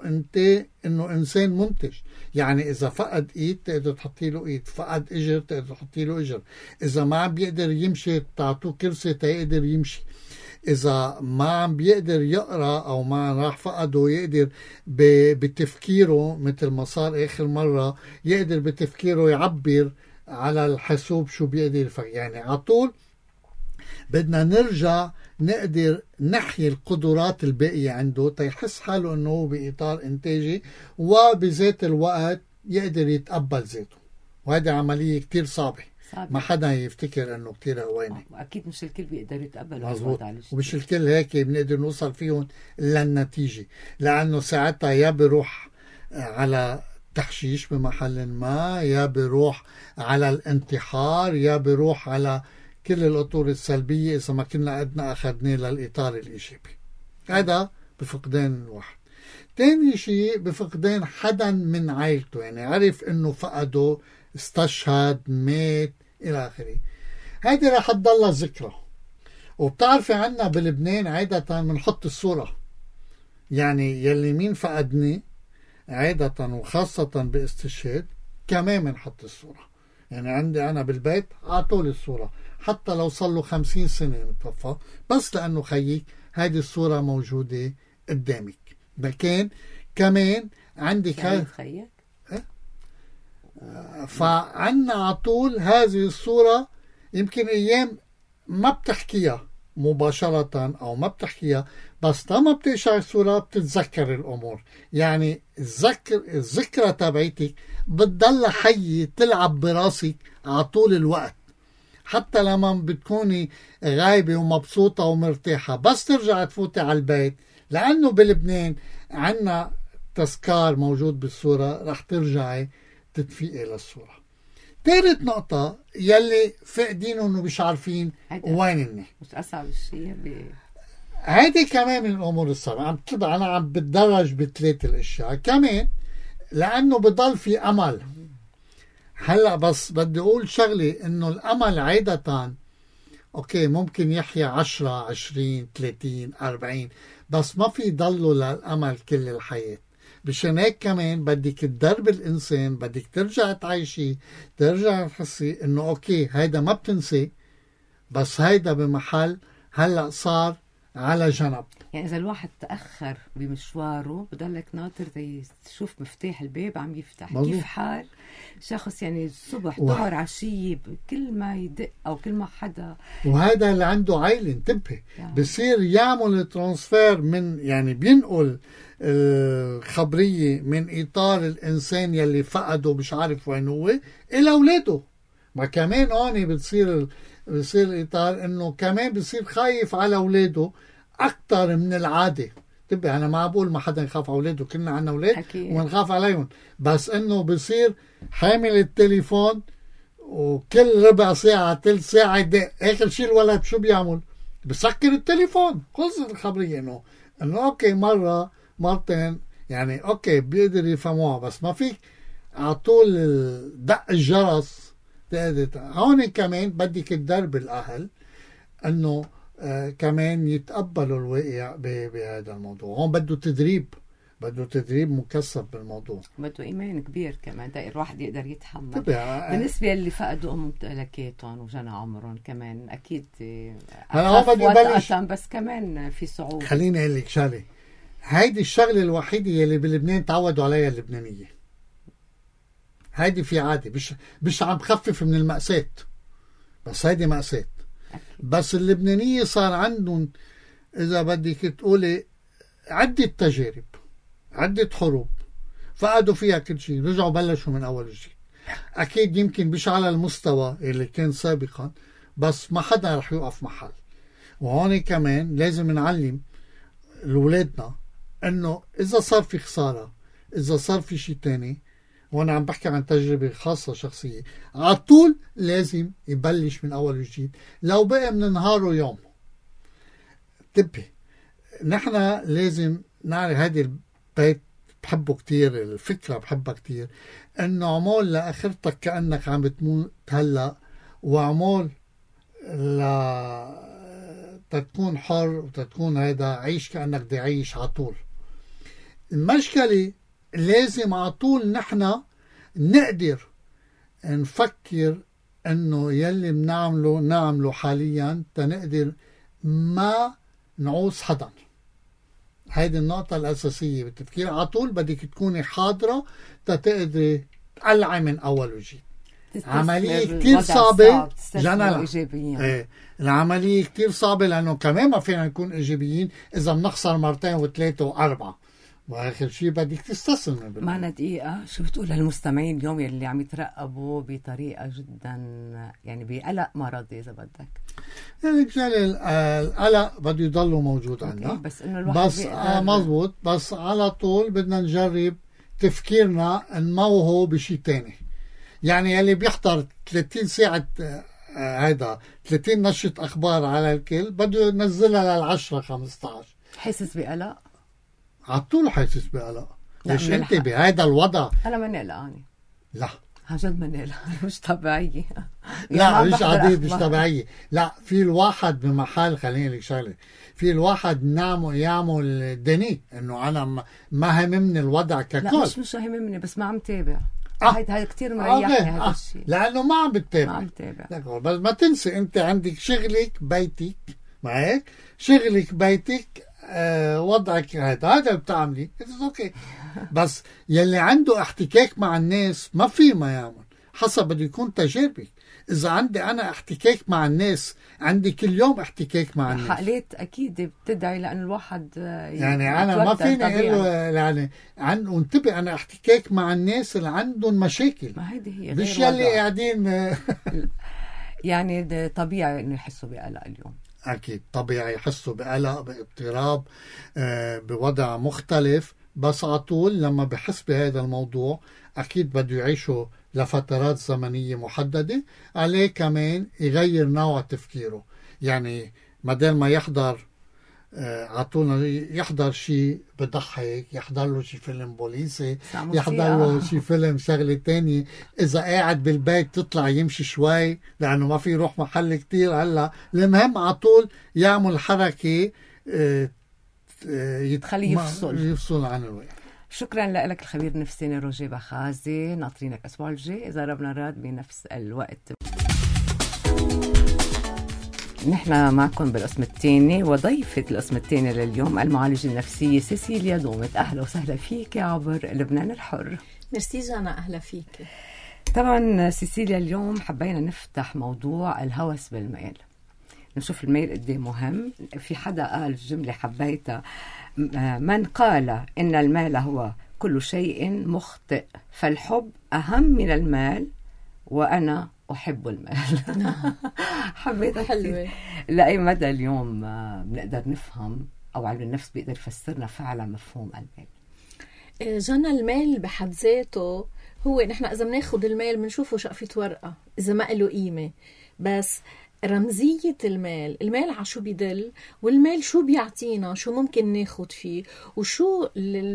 إنه إنسان منتج. يعني إذا فقد إيد تقدر تحطي له إيد، فقد إجر تقدر تحطي له إجر، إذا ما عم بيقدر يمشي تعطوه كرسي تقدر يمشي، إذا ما عم بيقدر يقرأ أو ما راح فقده يقدر بتفكيره، مثل ما صار آخر مرة، يقدر بتفكيره يعبر على الحاسوب شو بيقدر يفكر. يعني على طول بدنا نرجع نقدر نحيي القدرات الباقية عنده تيحس حاله أنه هو بإطار إنتاجي، وبذات الوقت يقدر يتقبل ذاته. وهذه عملية كتير صعبة. ما حدا يفتكر انه كتير هوينة. اكيد مش الكل بيقدر يتقبل. مظبوط. ومش الكل هيك بنقدر نوصل فيهم للنتيجة، لانه ساعتها يا بيروح على تحشيش بمحل ما، يا بيروح على الانتحار، يا بيروح على كل الاطور السلبية اذا ما كنا قدنا اخذناه للاطار الايجابي. هذا بفقدان الواحد. تاني شيء بفقدان حدا من عائلته، يعني عرف انه فقده، استشهد، مات، إلى آخره. هذه رح تضل ذكرى. وبتعرفي عنا بلبنان عادة بنحط الصورة، يعني يلي مين فقدني عادة وخاصة باستشهاد كمان بنحط الصورة. يعني عندي أنا بالبيت عطول الصورة، حتى لو صار له 50 سنة متوفى، بس لأنه خيك هذه الصورة موجودة قدامك. لكن كمان عندي خيك فعنا عطول هذه الصورة. يمكن أيام ما بتحكيها مباشرة أو ما بتحكيها، بس لما بتقشع الصورة بتتذكر الأمور. يعني الذكرى تبعيتك بتضل حية تلعب براسك عطول الوقت، حتى لما بتكوني غايبة ومبسوطة ومرتاحة، بس ترجع تفوتي على البيت، لأنه بلبنان عنا تذكار موجود بالصورة، رح ترجعي تدفئي للصورة. ثالث نقطة يلي فاقدينه انه مش عارفين وين اني. مش اصعب الشيء هيدي كمان من الامور الصعبة. انا عم بتدرج بثلاث الاشياء كمان، لانه بضل في امل. هلا بس بدي اقول شغلة، انه الامل عادة اوكي ممكن يحيا 10 20 30 40، بس ما في ضله للامل كل الحياة. بشان هيك كمان بدك تدرب الإنسان، بدك ترجع تعيشي، ترجع تحسي إنه أوكي هيدا ما بتنسي، بس هيدا بمحل هلأ صار على جنب. يعني إذا الواحد تأخر بمشواره بضلك ناطر تشوف مفتاح الباب عم يفتح. مزبوط. كيف حال شخص يعني الصبح ظهر عشية كل ما يدق أو كل ما حدا. وهذا اللي عنده عائلة انتبه يعني. بصير يعمل ترانسفير من يعني بينقل الخبرية من إطار الإنسان يلي فقده مش عارف وين هو إلى أولاده. ما كمان هون بتصير إطار إنه كمان بصير خايف على أولاده أكتر من العادة. تبقى أنا ما بقول ما حدا يخاف على أولاده، كلنا عنا أولاد ونخاف عليهم، بس إنه بصير حامل التليفون وكل ربع ساعة ثلث ساعة يدق. آخر شيء الولد شو بيعمل؟ بسكر التليفون. خلصت الخبرية إنه أوكي مرة مرتين يعني أوكي بيقدر يفهموها، بس ما فيك على طول دق الجرس. هون كمان بدك تدرب الأهل إنه كمان يتقبلوا الواقع بهذا الموضوع. هون بده تدريب مكثف بالموضوع، بده إيمان كبير كمان دا الواحد يقدر يتحمل. بالنسبة اللي فقدوا ممتلكاتهم وجنى عمرهم كمان أكيد هلا بده يبلش، بس كمان في صعوبة. خليني أقول لك شغلة، هيدي الشغلة الوحيدة يلي بلبنان تعودوا عليها اللبنانية. هيدي في عادة مش عم بخفف من المأساة، بس هيدي مأساة. بس اللبنانية صار عندهم إذا بدك تقولي عدة تجارب، عدة حروب، فقدوا فيها كل شيء، رجعوا بلشوا من أول وجديد. أكيد يمكن مش على المستوى اللي كان سابقا، بس ما حدا رح يوقف محل. وهون كمان لازم نعلم لولادنا إنه إذا صار في خسارة، إذا صار في شيء تاني، وأنا عم بحكي عن تجربة خاصة شخصية، على طول لازم يبلش من أول وجديد لو بقى من نهاره يوم. انتبه، نحن لازم نعرف هذه البيت بحبه كتير، الفكرة بحبها كتير، إنه عمول لآخرتك كأنك عم بتموت هلأ، وعمول تكون حر وتكون هيدا عيش كأنك بدي عيش على طول. المشكلة لازم على طول نحن نقدر نفكر انه يلي نعمله حاليا تنقدر ما نعوز حدا. هيدي النقطة الأساسية بالتفكير. على طول بدك تكوني حاضرة تقدري تقلعي من أول وجديد. عملية كتير صعبة جنرال. العملية كتير صعبة لأنه كمان ما فينا نكون إيجابيين إذا بنخسر مرتين وثلاثة وأربعة، واخر شيء بدك تستسلم. معنا دقيقة، شو بتقول للمستمعين اليوم يلي عم يترقبوا بطريقة جدا يعني بقلق مرضي إذا بدك؟ يعني القلق بده يضلوا موجود عندنا، بس إنه الواحد مزبوط، بس على طول بدنا نجرب تفكيرنا نموهو بشيء تاني. يعني يلي بيحضر 30 ساعة هيدا 30 نشرة أخبار على الكل بده ينزلها لل10-15. حاسس بقلق؟ على طول حاسس بقلق. ليش انت بهذا الوضع؟ انا ماني قلقانه. لا عن جد ماني قلقانه، مش طبيعيه. لا مش عادي، مش طبيعيه. لا، في الواحد بمحل، خليني لك شغله، في الواحد يعمل دني انه انا ما هممني الوضع ككل. لا مش هممني، بس ما عم تابع. هيدا كتير مريحني هذا الشيء، لانه ما عم بتتابع. ما عم تابع. بس ما تنسي انت عندك شغلك بيتك، ما هيك؟ شغلك بيتك وضعك هذا بتعملي اوكي. بس يلي عنده احتكاك مع الناس ما في ما يعمل حسب بده يكون تجاربك. اذا عندي انا احتكاك مع الناس، عندي كل يوم احتكاك مع الناس، حقلات اكيد بتدعي لان الواحد يعني انا ما فيني اقول يعني انتبه، انا احتكاك مع الناس اللي عندهم مشاكل، ما هيدي هي مش يلي قاعدين يعني طبيعي انه يحسوا بقلق اليوم. أكيد طبيعي يحسوا بقلق، باضطراب، بوضع مختلف. بس على طول لما بحس بهذا الموضوع أكيد بده يعيشوا لفترات زمنية محددة. عليه كمان يغير نوع تفكيره، يعني بدل ما يحضر على طول يحضر شيء بضحك، يحضر له شيء فيلم بوليسي، يحضر له شيء فيلم شغلة تانية. إذا قاعد بالبيت تطلع يمشي شوي لأنه ما في يروح محل كتير هلا. المهم على طول يعمل حركة تخليه يفصل عن الوقت. شكرا لك الخبير النفساني روجيه بخازي، ناطرينك الأسبوع الجاي إذا ربنا راد بنفس الوقت. نحن معكم بالقسم الثاني، وضيفة القسم الثاني لليوم المعالجة النفسية سيسيليا دومت. أهلا وسهلا فيك عبر لبنان الحر. ميرسي جانا، أهلا فيك. طبعا سيسيليا، اليوم حبينا نفتح موضوع الهوس بالمال. نشوف المال قد ايه مهم. في حدا قال جملة حبيتها: من قال إن المال هو كل شيء مخطئ، فالحب أهم من المال، وأنا أحب المال. حبيتها حلوة. لأي مدى اليوم بنقدر نفهم أو علم النفس بيقدر يفسرنا فعلا مفهوم المال؟ جانا المال بحد ذاته هو نحن إذا بناخد المال بنشوفه شقفة ورقة إذا ما له قيمة، بس رمزية المال على شو بيدل، والمال شو بيعطينا، شو ممكن ناخد فيه، وشو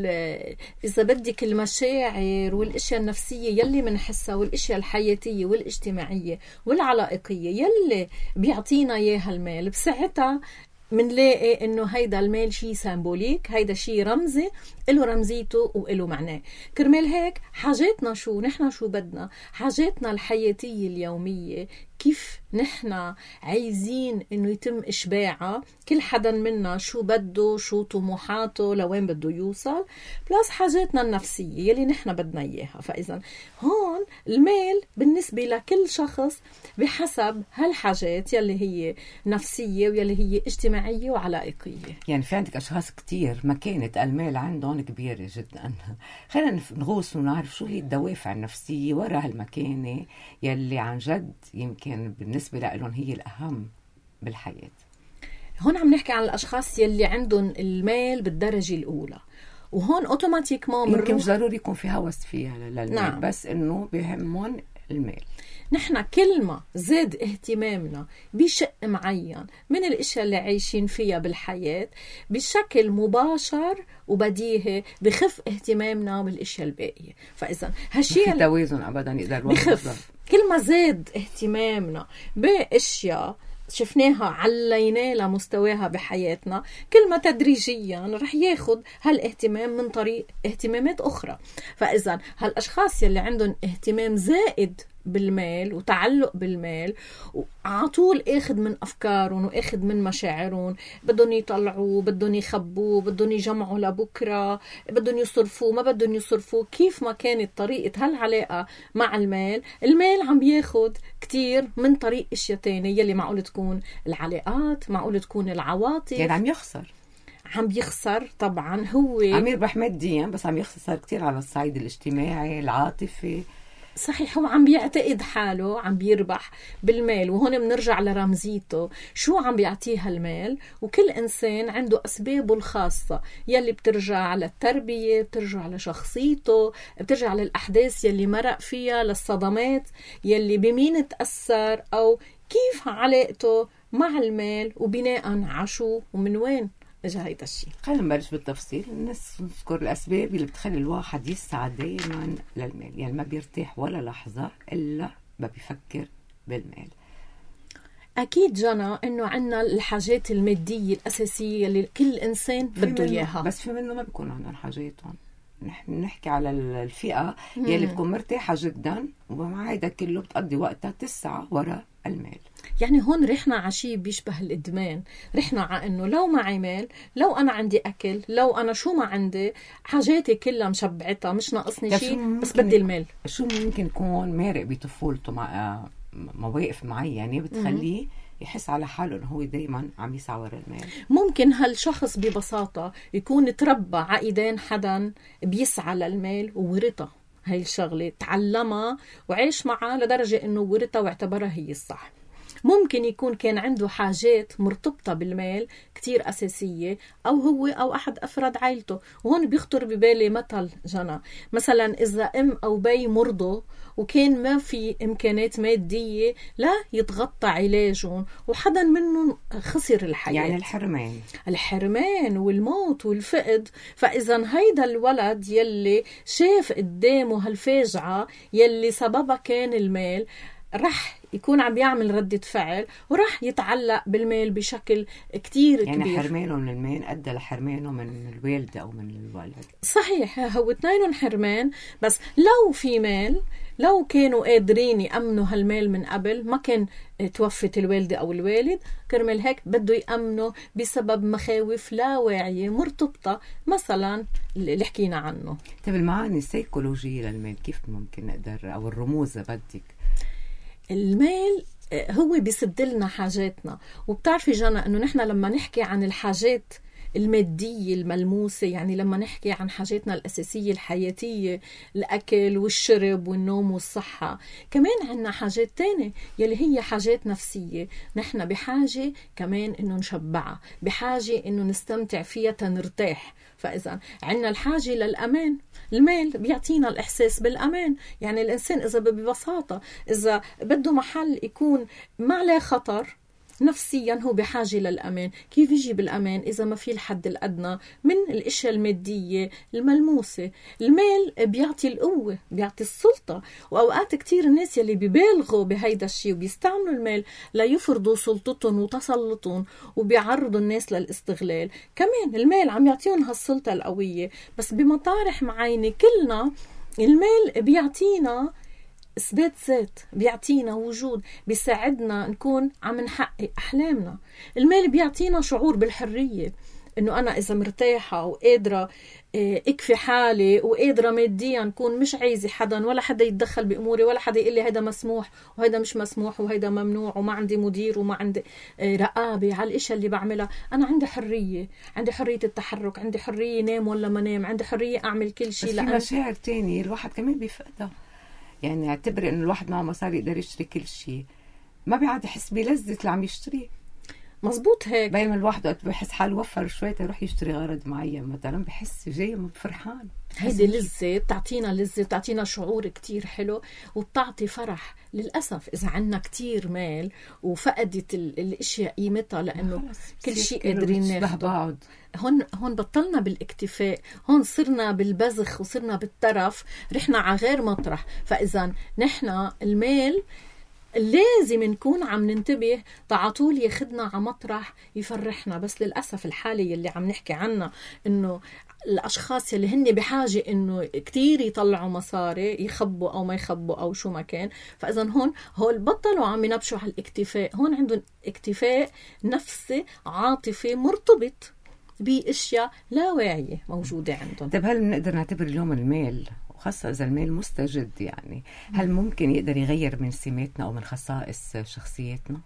إذا بدك المشاعر والاشياء النفسية يلي منحسها، والاشياء الحياتية والاجتماعية والعلائقية يلي بيعطينا اياها المال. بساعتها منلاقي انه هيدا المال شيء سيمبوليك، هيدا شيء رمزي، له رمزيته وله معناه. كرمال هيك حاجاتنا شو نحن شو بدنا، حاجاتنا الحياتية اليومية كيف نحن عايزين انه يتم اشباعها، كل حدا منا شو بده، شو طموحاته، لوين بده يوصل، بلاس حاجاتنا النفسية يلي نحن بدنا اياها. فاذا هون المال بالنسبة لكل شخص بحسب هالحاجات يلي هي نفسية ويلي هي اجتماعية وعلائقية. يعني في عندك اشخاص كتير مكانة المال عندهم كبيرة جدا. خلينا نغوص ونعرف شو هي الدوافع النفسية وراء هالمكانة يلي عن جد يمكن بالنسبة لهم هي الأهم بالحياة. هون عم نحكي عن الأشخاص يلي عندهم المال بالدرجة الأولى، وهون أوتوماتيك ما يمكن مش ضروري يكون في هوس فيها للمال. نعم. بس إنه بيهمون المال. نحن كل ما زاد اهتمامنا بشيء معين من الاشياء اللي عايشين فيها بالحياة بشكل مباشر وبديهي بخف اهتمامنا بالاشياء الباقية. فاذا هالشيء في توازن ابدا يقدر بخف. كل ما زاد اهتمامنا باشياء شفناها علينا لمستواها بحياتنا، كل ما تدريجيا رح ياخد هالاهتمام من طريق اهتمامات أخرى. فإذا هالأشخاص يلي عندهم اهتمام زائد بالمال وتعلق بالمال وعطول اخذ من افكارهم واخذ من مشاعرهم، بدهم يطلعوه، بدهم يخبوه، بدهم يجمعوا لبكره، بدهم يصرفوه، ما بدهم يصرفوه، كيف ما كانت طريقه هالعلاقه مع المال عم بياخد كتير من طريق اشياء تانية يلي معقول تكون العلاقات، معقول تكون العواطف. يعني عم بيخسر طبعا، هو عم يربح ماديا بس عم يخسر كتير على الصعيد الاجتماعي العاطفي. صحيح، هو عم بيعتقد حاله عم بيربح بالمال. وهون بنرجع لرمزيته، شو عم بيعطيها المال. وكل إنسان عنده أسبابه الخاصة يلي بترجع على التربية، بترجع على شخصيته، بترجع للأحداث يلي مرق فيها، للصدمات يلي بمين تأثر، أو كيف علاقته مع المال وبناء عشو ومن وين اجى هيدا الشيء. خلينا نبلش بالتفصيل. نذكر الاسباب اللي بتخلي الواحد يسعى دائما للمال، يعني ما بيرتاح ولا لحظه الا ما بيفكر بالمال. اكيد جانا انه عنا الحاجات الماديه الاساسيه اللي كل انسان بده اياها، بس في منه ما بيكون عندهم حاجاتهم. نحن نحكي على الفئه يلي بتكون مرتاحه جدا ومع هيدا كله بتقضي وقتها تسعى وراء المال. يعني هون رحنا على شيء بيشبه الإدمان. رحنا على إنه لو معي مال، لو أنا عندي أكل، لو أنا شو ما عندي حاجاتي كلها مشبعتها، مش ناقصني شيء، بس بدي المال. شو ممكن يكون مارق بطفولته مع مواقف معينة بتخليه يحس على حاله إنه هو دايما عم يسعى ورا المال؟ ممكن هالشخص ببساطة يكون تربى عائدين حدا بيسعى للمال وورثها هاي الشغلة، تعلمها وعيش معها لدرجة إنه ورثها واعتبرها هي الصح. ممكن يكون كان عنده حاجات مرتبطة بالمال كتير أساسية، أو هو أو أحد أفراد عائلته. وهون بيخطر ببالي مثل جنى، مثلا إذا أم أو بي مرضوا وكان ما في إمكانات مادية لا يتغطى علاجهم وحدا منهم خسر الحياة، يعني الحرمان والموت والفقد. فإذا هيدا الولد يلي شاف قدامه هالفاجعة يلي سببها كان المال، رح يكون عم يعمل ردة فعل ورح يتعلق بالمال بشكل كتير يعني كبير. حرمانه من المال أدى لحرمانه من الوالدة أو من الولد. صحيح، هو اثنينهم حرمان، بس لو في مال، لو كانوا قادرين يأمنوا هالمال من قبل، ما كان توفت الوالدة أو الوالد. كرمال هيك بده يأمنوا بسبب مخاوف لا واعية مرتبطة مثلا اللي حكينا عنه. طيب المعاني السيكولوجية للمال كيف ممكن نقدر، أو الرموز بدك؟ المال هو بيسد لنا حاجاتنا. وبتعرفي جنى انه نحن لما نحكي عن الحاجات المادية الملموسة، يعني لما نحكي عن حاجاتنا الأساسية الحياتية، الأكل والشرب والنوم والصحة، كمان عنا حاجات تانية يلي هي حاجات نفسية. نحن بحاجة كمان إنه نشبعها، بحاجة إنه نستمتع فيها تنرتاح. فإذا عنا الحاجة للأمان، المال بيعطينا الإحساس بالأمان. يعني الإنسان إذا ببساطة إذا بده محل يكون ما عليه خطر نفسيا، هو بحاجة للأمان. كيف يجيب الأمان إذا ما في الحد الأدنى من الأشياء المادية الملموسة؟ المال بيعطي القوة، بيعطي السلطة. وأوقات كتير الناس يلي بيبالغوا بهيدا الشيء وبيستعملوا المال ليفرضوا سلطتهم وتسلطهم وبيعرضوا الناس للاستغلال. كمان المال عم يعطيهم هالسلطة القوية، بس بمطارح معينة. كلنا المال بيعطينا إثبات ذات، بيعطينا وجود، بيساعدنا نكون عم نحقق أحلامنا. المال بيعطينا شعور بالحرية، إنه أنا إذا مرتاحة وقادرة اكفي حالي وقادرة ماديا نكون مش عايزة حدا ولا حدا يتدخل بأموري، ولا حدا يقول لي هيدا مسموح وهيدا مش مسموح وهيدا ممنوع، وما عندي مدير وما عندي رقابة على الاشياء اللي بعملها. أنا عندي حرية، عندي حرية التحرك، عندي حرية نام ولا ما نام، عندي حرية أعمل كل شيء. بس في مشاعر تانية الواحد كمان بيفقدها. يعني اعتبري انه الواحد معه مصاري يقدر يشتري كل شيء، ما بيعاد يحس بلذة اللي عم يشتريه. مزبوط هيك. بينما الواحد وقت بحس حاله وفر شوي يروح يشتري غرض معين مثلا، بحس جاي فرحان. هيدي لذة بتعطينا، لذة بتعطينا شعور كتير حلو وبتعطي فرح. للأسف إذا عنا كتير مال وفقدت الاشياء قيمتها، لأنه كل شيء قادرين ناخده. هون بطلنا بالاكتفاء، هون صرنا بالبذخ وصرنا بالترف، رحنا على غير مطرح. فإذا نحن المال لازم نكون عم ننتبه تعطول ياخدنا على مطرح يفرحنا. بس للأسف الحالة اللي عم نحكي عنها إنه الأشخاص اللي هن بحاجة إنه كتير يطلعوا مصاري، يخبوا أو ما يخبوا أو شو ما كان. فإذا هول بطلوا عم ينبشوا على الاكتفاء، هون عندهم اكتفاء نفسي عاطفي مرتبط بأشياء لا واعية موجودة عندهم. طيب هل نقدر نعتبر اليوم المال، وخاصة إذا المال مستجد، يعني هل ممكن يقدر يغير من سماتنا أو من خصائص شخصيتنا؟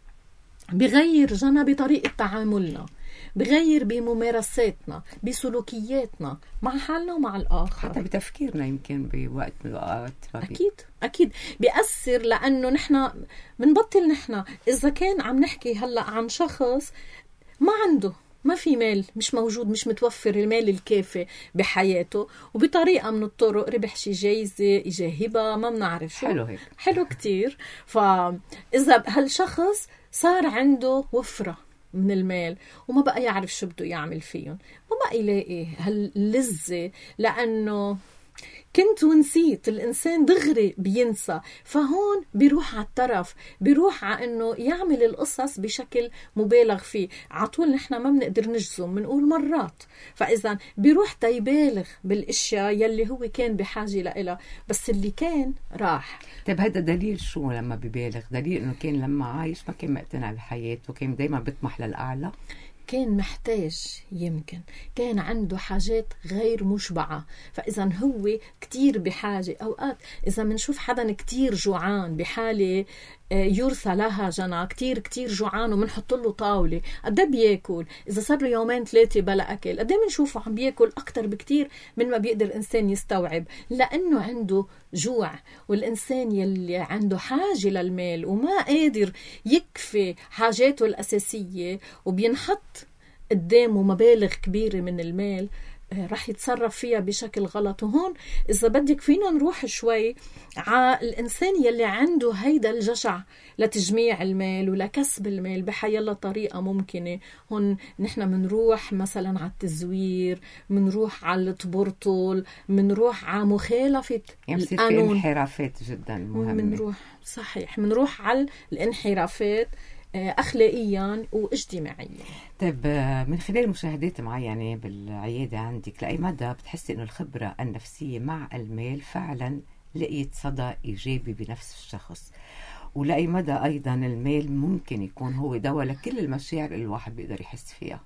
بغير جنى بطريقة تعاملنا، بغير بممارساتنا، بسلوكياتنا مع حالنا ومع الآخر، حتى بتفكيرنا يمكن بوقت من الأوقات. أكيد بيأثر. لأنه نحن بنبطل، نحن إذا كان عم نحكي هلأ عن شخص ما في مال، مش موجود، مش متوفر المال الكافي بحياته، وبطريقة من الطرق ربح شي جايزة، إجا هبة، ما بنعرف شو، حلو هيك، حلو كتير. فإذا هالشخص صار عنده وفرة من المال وما بقى يعرف شو بده يعمل فيهم، ما بقى يلاقي هاللذة، لأنه كنت ونسيت. الإنسان دغري بينسى، فهون بيروح على الترف، بيروح على إنه يعمل القصص بشكل مبالغ فيه. عطول نحن ما بنقدر نجزم، بنقول مرات. فإذا بيروح تيبالغ بالإشياء يلي هو كان بحاجة لإلها، بس اللي كان راح. طيب هذا دليل شو لما ببالغ؟ دليل إنه كان لما عايش ما كان مقتنع بحياته، كان دايما بيطمح للأعلى، كان محتاج، يمكن كان عنده حاجات غير مشبعة. فإذا هو كتير بحاجة. أوقات إذا منشوف حدا كتير جوعان بحالة يرثى لها جنى، كتير جوعان ومنحط له طاولة، قد بياكل؟ إذا صار له 2-3 بلا أكل، قد منشوفه عم بياكل أكتر بكتير من ما بيقدر إنسان يستوعب، لأنه عنده جوع. والإنسان يلي عنده حاجة للمال وما قادر يكفي حاجاته الأساسية وبينحط قدامه مبالغ كبيرة من المال، رح يتصرف فيها بشكل غلط. وهون إذا بدك فينا نروح شوي على الإنسان يلي عنده هيدا الجشع لتجميع المال ولكسب المال بحيالله طريقة ممكنة. هون نحن منروح مثلا على التزوير، منروح على التبرطل، منروح على مخالفة يعني القانون. في انحرافات جدا مهمة. منروح صحيح، منروح على الانحرافات أخلاقيا واجتماعيا. طيب من خلال مشاهدات معينة بالعيادة عندك، لأي مدى بتحسي إنه الخبرة النفسية مع المال فعلا لقيت صدى إيجابي بنفس الشخص؟ ولأي مدى أيضا المال ممكن يكون هو دواء لكل المشاعر اللي الواحد بيقدر يحس فيها؟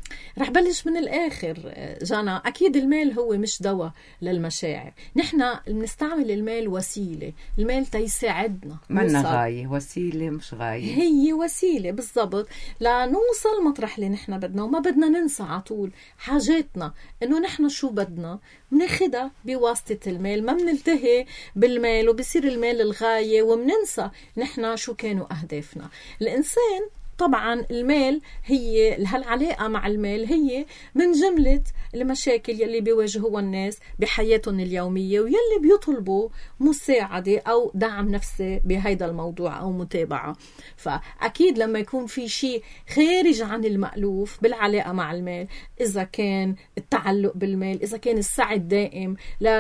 رح بلش من الآخر جانا. أكيد المال هو مش دواء للمشاعر. نحن بنستعمل المال وسيلة، المال تيساعدنا منا غاية، وسيلة مش غاية. هي وسيلة بالضبط لنوصل مطرح اللي نحن بدنا. وما بدنا ننسى عطول حاجاتنا، إنه نحن شو بدنا مناخدها بواسطة المال. ما منلتهي بالمال وبصير المال الغاية ومننسى نحن شو كانوا أهدافنا. الإنسان طبعا المال هي هالعلاقة مع المال هي من جملة المشاكل يلي بيواجهوها الناس بحياتهم اليومية، ويلي بيطلبوا مساعدة أو دعم نفسي بهيدا الموضوع أو متابعة. فأكيد لما يكون في شيء خارج عن المألوف بالعلاقة مع المال، إذا كان التعلق بالمال، إذا كان السعي الدائم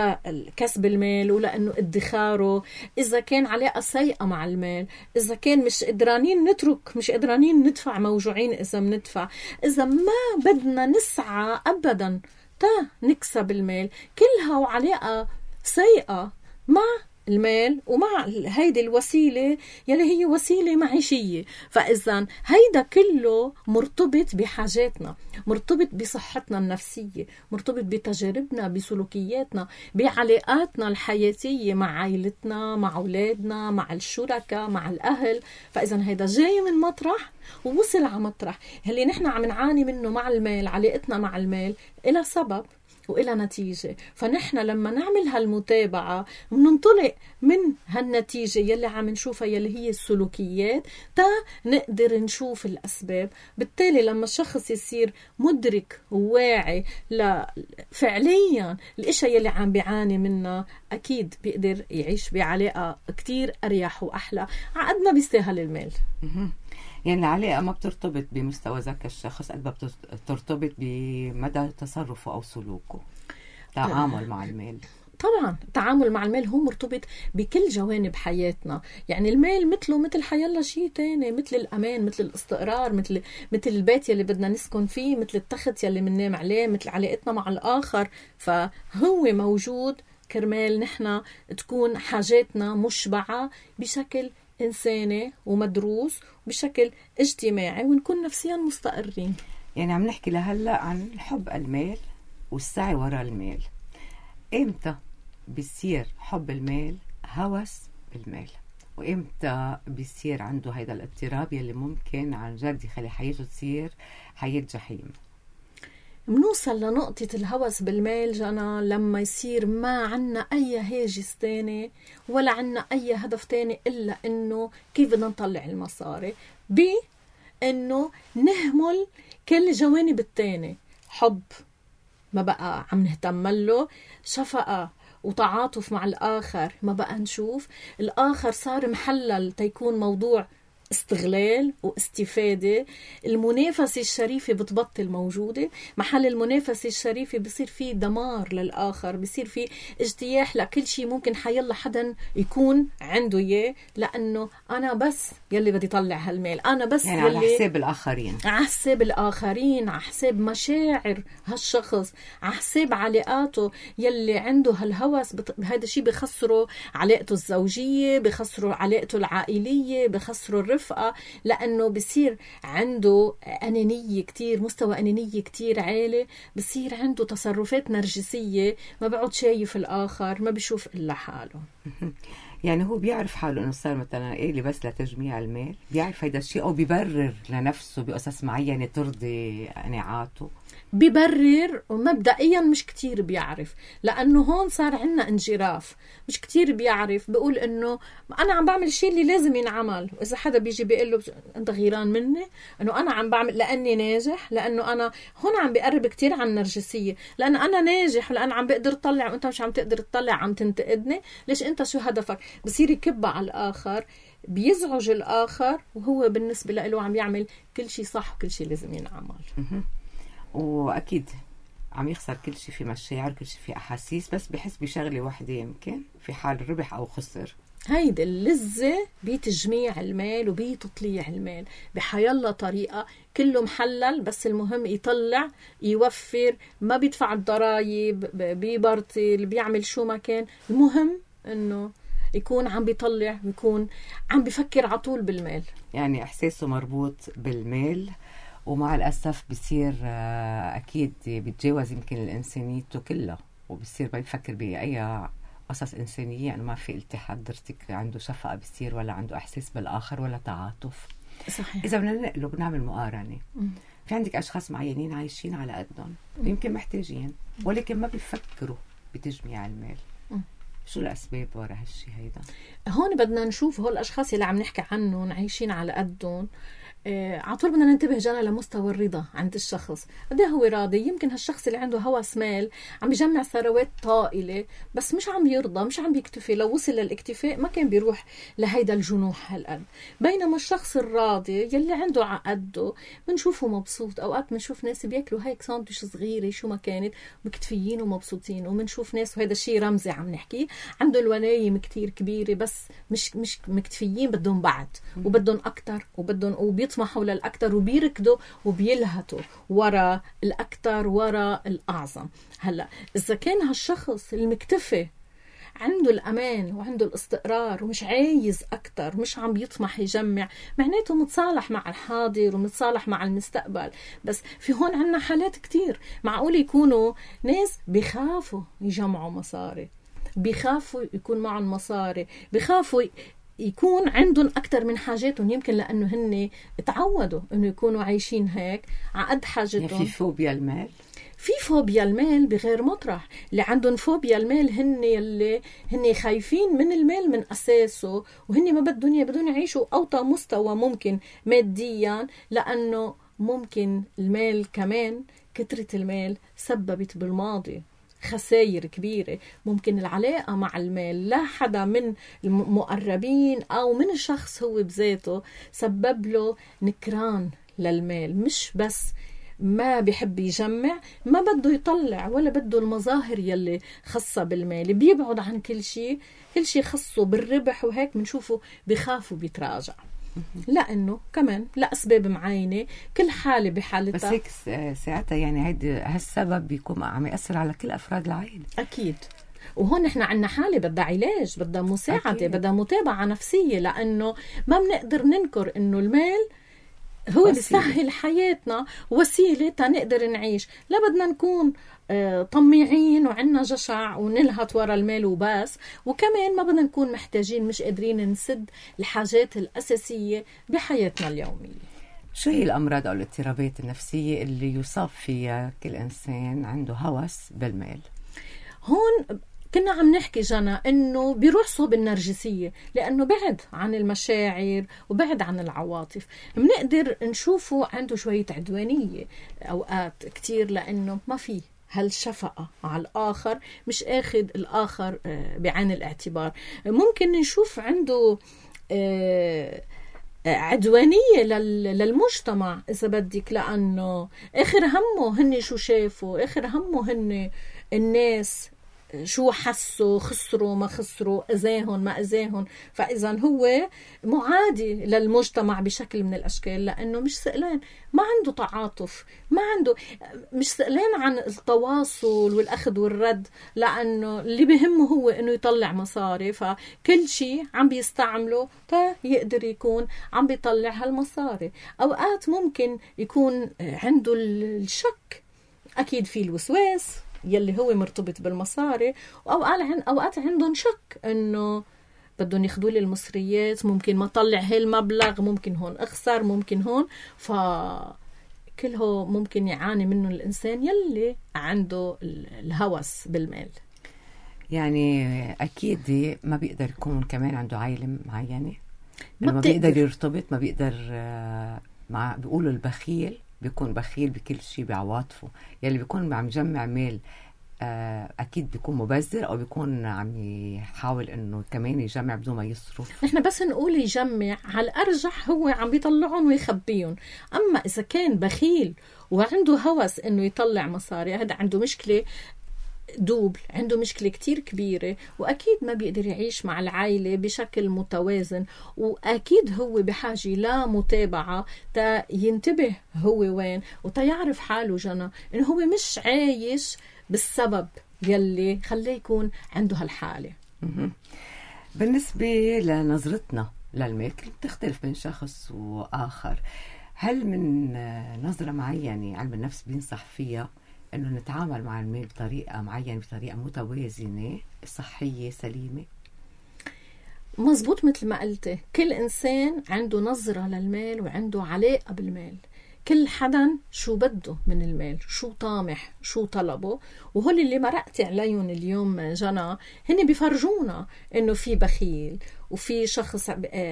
لكسب المال ولأنه ادخاره، إذا كان علاقة سيئة مع المال، إذا كان مش قدرانين نترك، مش قدرانين ندفع، موجوعين إذا بندفع، إذا ما بدنا نسعى أبدا تا نكسب المال، كلها وعلاقة سيئة مع المال ومع هيدي الوسيلة يلي هي وسيلة معيشية. فإذا هيدا كله مرتبط بحاجاتنا، مرتبط بصحتنا النفسية، مرتبط بتجاربنا، بسلوكياتنا، بعلاقاتنا الحياتية مع عائلتنا، مع أولادنا، مع الشركاء، مع الأهل. فإذا هيدا جاي من مطرح ووصل على مطرح اللي نحن عم نعاني منه مع المال. علاقتنا مع المال إلى سبب وإلى نتيجة. فنحن لما نعمل هالمتابعة بننطلق من هالنتيجة يلي عم نشوفها يلي هي السلوكيات تا نقدر نشوف الأسباب. بالتالي لما الشخص يصير مدرك وواعي لفعليا الاشياء يلي عم بيعاني منها، أكيد بيقدر يعيش بعلاقة كتير أريح وأحلى عقد ما بيستاهل المال. يعني العلاقة ما بترتبط بمستوى ذكاء الشخص قد ما بترتبط بمدى تصرفه أو سلوكه. تعامل مع المال، طبعا التعامل مع المال هو مرتبط بكل جوانب حياتنا. يعني المال مثله مثل حيالله شيء تاني، مثل الأمان، مثل الاستقرار، مثل البيت يلي بدنا نسكن فيه، مثل التخت يلي مننام عليه، مثل علاقتنا مع الآخر. فهو موجود كرمال نحن تكون حاجاتنا مشبعة بشكل إنساني ومدروس بشكل اجتماعي، ونكون نفسيا مستقرين. يعني عم نحكي لهلأ عن حب المال والسعي وراء المال. إمتى بيصير حب المال هوس بالمال؟ وإمتى بيصير عنده هيدا الاضطراب يلي ممكن عن جد يخلي حياته تصير حياة جحيم؟ منوصل لنقطة الهوس بالمال جانا لما يصير ما عنا أي هاجس تاني ولا عنا أي هدف تاني إلا إنه كيف بدنا نطلع المصاري، بإنه نهمل كل جوانب التاني. حب ما بقى عم نهتم له، شفقة وتعاطف مع الآخر ما بقى نشوف، الآخر صار محلل تيكون موضوع استغلال واستفادة. المنافسة الشريفة بتبطل موجودة. محل المنافسة الشريفة بصير فيه دمار للآخر، بصير فيه اجتياح لكل شيء ممكن حيلا حدا يكون عنده إياه، لأنه أنا بس يلي بدي طلع هالمال، أنا بس يعني يلي على حساب الآخرين، على حساب الآخرين، على حساب مشاعر هالشخص، على حساب علاقاته يلي عنده هالهوس. هذا الشيء بخسره علاقته الزوجية، بخسره علاقته العائلية، بخسره الرفقة، لأنه بصير عنده أنانية كتير، مستوى أنانية كتير عالي، بصير عنده تصرفات نرجسية، ما بعد شايف الآخر، ما بيشوف إلا حاله. يعني هو بيعرف حاله انه صار مثلا إلي بس لتجميع المال، بيعرف هيدا الشيء او بيبرر لنفسه بقصص معينة ترضي قناعاته؟ بيبرر ومبدئيا مش كتير بيعرف، لأنه هون صار عنا انجراف. مش كتير بيعرف، بيقول إنه أنا عم بعمل الشيء اللي لازم ينعمل، وإذا حدا بيجي بيقول له أنت غيران مني إنه أنا عم بعمل لأني ناجح، لأنه أنا هون عم بيقرب كتير عن النرجسية، لأن أنا ناجح ولأن عم بقدر تطلع وأنت مش عم تقدر تطلع، عم تنتقدني ليش؟ أنت شو هدفك؟ بصير يكب على الآخر، بيزعج الآخر، وهو بالنسبة له عم يعمل كل شيء صح وكل شيء لازم ينعمل. وأكيد عم يخسر كل شيء في مشاعر، كل شيء في أحاسيس، بس بحس بشغلة واحدة يمكن في حال ربح أو خسر. هيدا اللذة بتجميع المال وبتطليع المال بحيالله طريقة، كله محلل، بس المهم يطلع، يوفر، ما بيدفع الضرايب، بيبرطل، بيعمل شو ما كان، المهم إنه يكون عم بيطلع ويكون عم بيفكر عطول بالمال. يعني إحساسه مربوط بالمال، ومع الأسف بصير أكيد بيتجاوز يمكن الإنسانيته كلها، وبصير بيفكر بأي قصص إنسانية، أنه ما في قلتي حضرتك عنده شفقة بصير، ولا عنده إحساس بالآخر، ولا تعاطف. صحيح. إذا بدنا نقله بنعمل مقارنة، في عندك أشخاص معينين عايشين على قدهم يمكن محتاجين، ولكن ما بيفكروا بتجميع المال. شو الأسباب وراء هالشي هيدا؟ هون بدنا نشوف هول الأشخاص اللي عم نحكي عنهم عايشين على قدهم. عطول بدنا ننتبه جانا لمستوى الرضا عند الشخص، قد هو راضي. يمكن هالشخص اللي عنده هوس مال عم بيجمع ثروات طائلة، بس مش عم بيرضى، مش عم بيكتفي. لو وصل للاكتفاء ما كان بيروح لهيدا الجنوح هالقد. بينما الشخص الراضي يلي عنده عقده بنشوفه مبسوط. اوقات بنشوف ناس بياكلوا هيك ساندويش صغيرة شو ما كانت مكتفيين ومبسوطين، وبنشوف ناس، وهذا الشيء رمزي عم نحكي، عنده الولايم كتير كبيرة بس مش مكتفيين، بدهم بعد وبدهم أكتر وبيطمحوا للأكتر وبيركضوا وبيلهتوا ورا الأكتر ورا الأعظم. هلأ إذا كان هالشخص المكتفي عنده الأمان وعنده الاستقرار ومش عايز أكتر، مش عم بيطمح يجمع، معناته متصالح مع الحاضر ومتصالح مع المستقبل. بس في هون عنا حالات كتير معقول يكونوا ناس بيخافوا يجمعوا مصاري، بيخافوا يكون معهم مصاري، بيخافوا يكون عندهم أكتر من حاجاتهم، يمكن لأنه هن اتعودوا أنه يكونوا عايشين هيك عقد حاجتهم. يعني في فوبيا المال، في فوبيا المال بغير مطرح. اللي عندهم فوبيا المال هن خايفين من المال من أساسه، وهن ما بدهم يعيشوا أوطى مستوى ممكن ماديا، لأنه ممكن المال كمان، كترة المال سببت بالماضي خسائر كبيرة. ممكن العلاقة مع المال لا حدا من المقربين أو من الشخص هو بذاته سبب له نكران للمال، مش بس ما بيحب يجمع، ما بده يطلع ولا بده المظاهر يلي خاصة بالمال، بيبعد عن كل شيء خاصه بالربح، وهيك بنشوفه بيخافوا بيتراجع، لأنه كمان لأسباب معينة كل حالة بحالتها. بس هيك ساعتها يعني هالسبب بيكون عم يأثر على كل أفراد العائلة أكيد. وهون احنا عنا حالة بدها علاج، بدها مساعدة، بدها متابعة نفسية، لأنه ما بنقدر ننكر إنه المال هو اللي سهل حياتنا، وسيلة تنقدر نعيش. لا بدنا نكون طميعين وعنا جشع ونلهت ورا المال وبس، وكمان ما بدنا نكون محتاجين مش قادرين نسد الحاجات الأساسية بحياتنا اليومية. شو هي الأمراض أو الاضطرابات النفسية اللي يصاب فيها كل إنسان عنده هوس بالمال؟ هون كنا عم نحكي جانا إنه بيروح صوب النرجسية، لأنه بعد عن المشاعر وبعد عن العواطف. بنقدر نشوفه عنده شوية عدوانية أوقات كتير، لأنه ما فيه هالشفقة على الآخر، مش أخذ الآخر بعين الاعتبار. ممكن نشوف عنده عدوانية للمجتمع إذا بدك، لأنه آخر همه هن شو شافوا، آخر همه هن الناس شو حسوا، خسروا ما خسروا، أذاهم ما أذاهم. فإذا هو معادي للمجتمع بشكل من الأشكال، لأنه مش سئلان، ما عنده تعاطف، ما عنده، مش سئلان عن التواصل والأخذ والرد، لأنه اللي بهمه هو أنه يطلع مصاري، فكل شيء عم بيستعمله تا يقدر يكون عم بيطلع هالمصاري. أوقات ممكن يكون عنده الشك، أكيد في الوسواس يلي هو مرتبط بالمصاري، وأوقات عندهم شك إنه بدهم ياخدوا لي المصريات، ممكن ما طلع هاي المبلغ، ممكن هون اخسر، ممكن هون، كله ممكن يعاني منه الإنسان يلي عنده الهوس بالمال. يعني أكيد ما بيقدر يكون كمان عنده عائلة معينة، ما بيقدر يرتبط، ما بيقدر بيقولوا البخيل بيكون بخيل بكل شيء بعواطفه. يلي بيكون عم يجمع مال أكيد بيكون مبذر، أو بيكون عم يحاول إنه كمان يجمع بدون ما يصرف. إحنا بس نقول يجمع، على الأرجح هو عم بيطلعهم ويخبيهم. أما إذا كان بخيل وعنده هوس إنه يطلع مصاري، هذا عنده مشكلة دوبل، عنده مشكلة كتير كبيرة، وأكيد ما بيقدر يعيش مع العائلة بشكل متوازن، وأكيد هو بحاجة لمتابعة تا ينتبه هو وين، وتا يعرف حاله جنى إنه هو مش عايش بالسبب يلي خليه يكون عنده هالحالة. بالنسبة لنظرتنا للمال بتختلف بين شخص وآخر. هل من نظرة معينة علم النفس بينصح فيها إنه نتعامل مع المال بطريقة معينة، بطريقة متوازنة صحية سليمة؟ مزبوط، مثل ما قلت كل إنسان عنده نظرة للمال وعنده علاقة بالمال. كل حدا شو بده من المال، شو طامح، شو طلبه، وهول اللي مرقتي عليهم اليوم جنى هن بيفرجونا إنه في بخيل، وفي شخص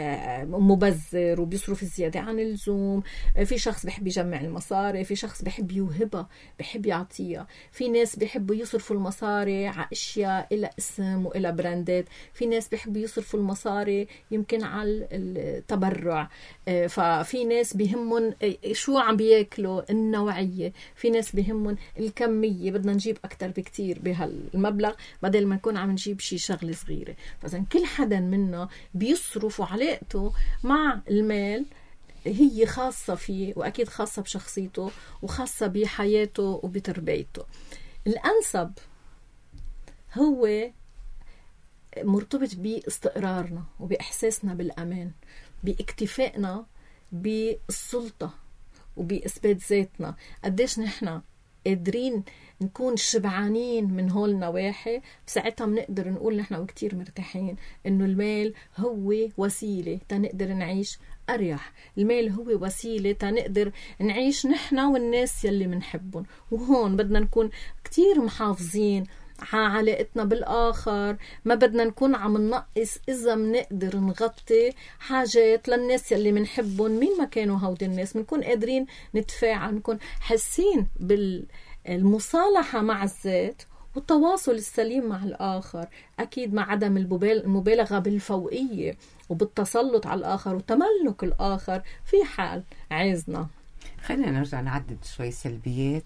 مبذر وبيصرف زيادة عن اللزوم، في شخص بيحب يجمع المصاري، في شخص بيحب يوهبها، بيحب يعطيها، في ناس بيحبوا يصرفوا المصاري على أشياء إلى اسم وإلى براندات، في ناس بيحبوا يصرفوا المصاري يمكن على التبرع، ففي ناس بيهمون شو عم بياكلوا، النوعية، في ناس بيهمون الكمية، بدنا نجيب أكتر بكتير بهالمبلغ بدل ما نكون عم نجيب شي شغلة صغيرة. فإذا كل حدا منا بيصرف، وعلاقته مع المال هي خاصة فيه، وأكيد خاصة بشخصيته وخاصة بحياته وبتربيته. الأنسب هو مرتبط باستقرارنا وبإحساسنا بالأمان، باكتفائنا بالسلطة وبإثبات ذاتنا. قديش نحن قادرين نكون شبعانين من هول النواحي، بساعتها بنقدر نقول نحن وكتير مرتاحين إنه المال هو وسيلة تنقدر نعيش أريح. المال هو وسيلة تنقدر نعيش نحن والناس يلي منحبهم، وهون بدنا نكون كتير محافظين على علاقتنا بالآخر. ما بدنا نكون عم ننقص إذا منقدر نغطي حاجات للناس يلي منحبهم مين ما كانوا هودي الناس. منكون قادرين نتفاعل، نكون حاسين بالمصالحة مع الذات والتواصل السليم مع الآخر، أكيد مع عدم المبالغة بالفوقية وبالتسلط على الآخر وتملك الآخر في حال عايزنا. خلينا نرجع نعدد شوي سلبيات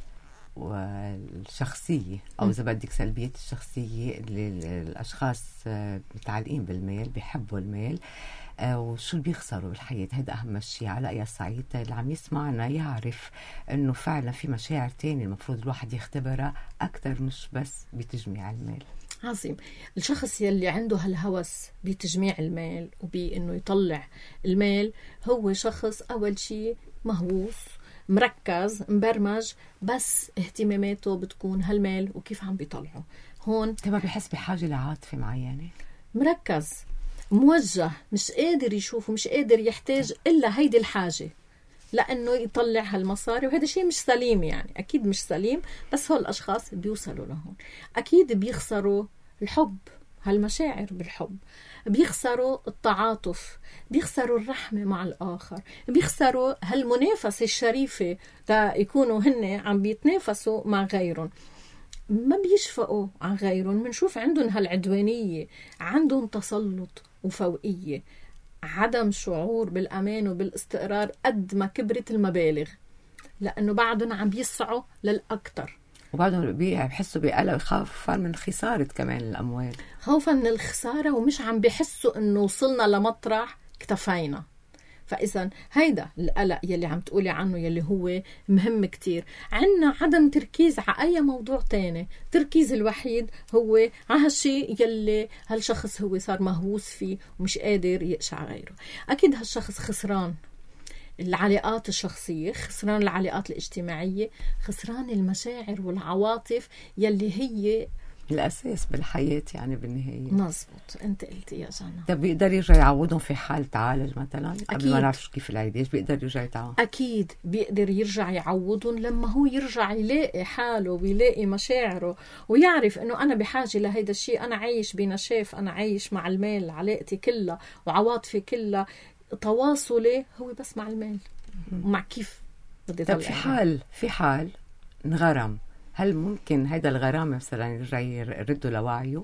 والشخصية، أو إذا بدك سلبيات الشخصية اللي الأشخاص متعلقين بالمال، بيحبوا المال، وشو اللي بيخسروا بالحياة. هذا أهم شيء على أي صعيد اللي عم يسمعنا يعرف إنه فعلا في مشاعر تانية المفروض الواحد يختبرها أكتر، مش بس بتجميع المال. عظيم. الشخص يلي عنده هالهوس بتجميع المال وبإنه يطلع المال هو شخص أول شيء مهووس، مركز، مبرمج، بس اهتماماته بتكون هالمال وكيف عم بيطلعه. هون تبقى بيحس بحاجة لعاطفة معينة، مركز، موجه، مش قادر يشوف ومش قادر يحتاج إلا هيدي الحاجة لأنه يطلع هالمصاري، وهذا شيء مش سليم، يعني أكيد مش سليم. بس هول الأشخاص بيوصلوا لهون أكيد بيخسروا الحب، هالمشاعر بالحب، بيخسروا التعاطف، بيخسروا الرحمة مع الآخر، بيخسروا هالمنافسة الشريفة تا يكونوا هن عم بيتنافسوا مع غيرهم، ما بيشفقوا عن غيرهم. منشوف عندهم هالعدوانية، عندهم تسلط وفوقية، عدم شعور بالأمان وبالاستقرار قد ما كبرت المبالغ، لأنه بعدهم عم بيسعوا للأكتر، وبعدهم بيحسوا بقلق وخوفا من خسارة كمان الأموال، خوفا من الخسارة، ومش عم بيحسوا إنه وصلنا لمطرح اكتفينا. فإذا هيدا القلق يلي عم تقولي عنه يلي هو مهم كتير. عنا عدم تركيز على أي موضوع تاني، تركيز الوحيد هو على هالشي يلي هالشخص هو صار مهووس فيه ومش قادر يقشع غيره. أكيد هالشخص خسران العلاقات الشخصية، خسران العلاقات الاجتماعية، خسران المشاعر والعواطف يلي هي الأساس بالحياة يعني بالنهاية. مزبوط، أنت قلتي يا جنى. طب بيقدر يرجع يعوضهم في حال تعالج مثلا؟ قبل أكيد. ما نعرف كيف العلاج بيقدر يرجع يتعالج. أكيد بيقدر يرجع يعوضهم لما هو يرجع يلاقي حاله ويلاقي مشاعره ويعرف إنه أنا بحاجة لهيدا الشيء، أنا عايش بنشاف، أنا عايش مع المال، علاقتي كلها وعواطفي كلها تواصلي هو بس مع المال ومع كيف بدي. طب في حال انغرم، هل ممكن هيدا الغرام مثلا يرجع يرده لوعيه؟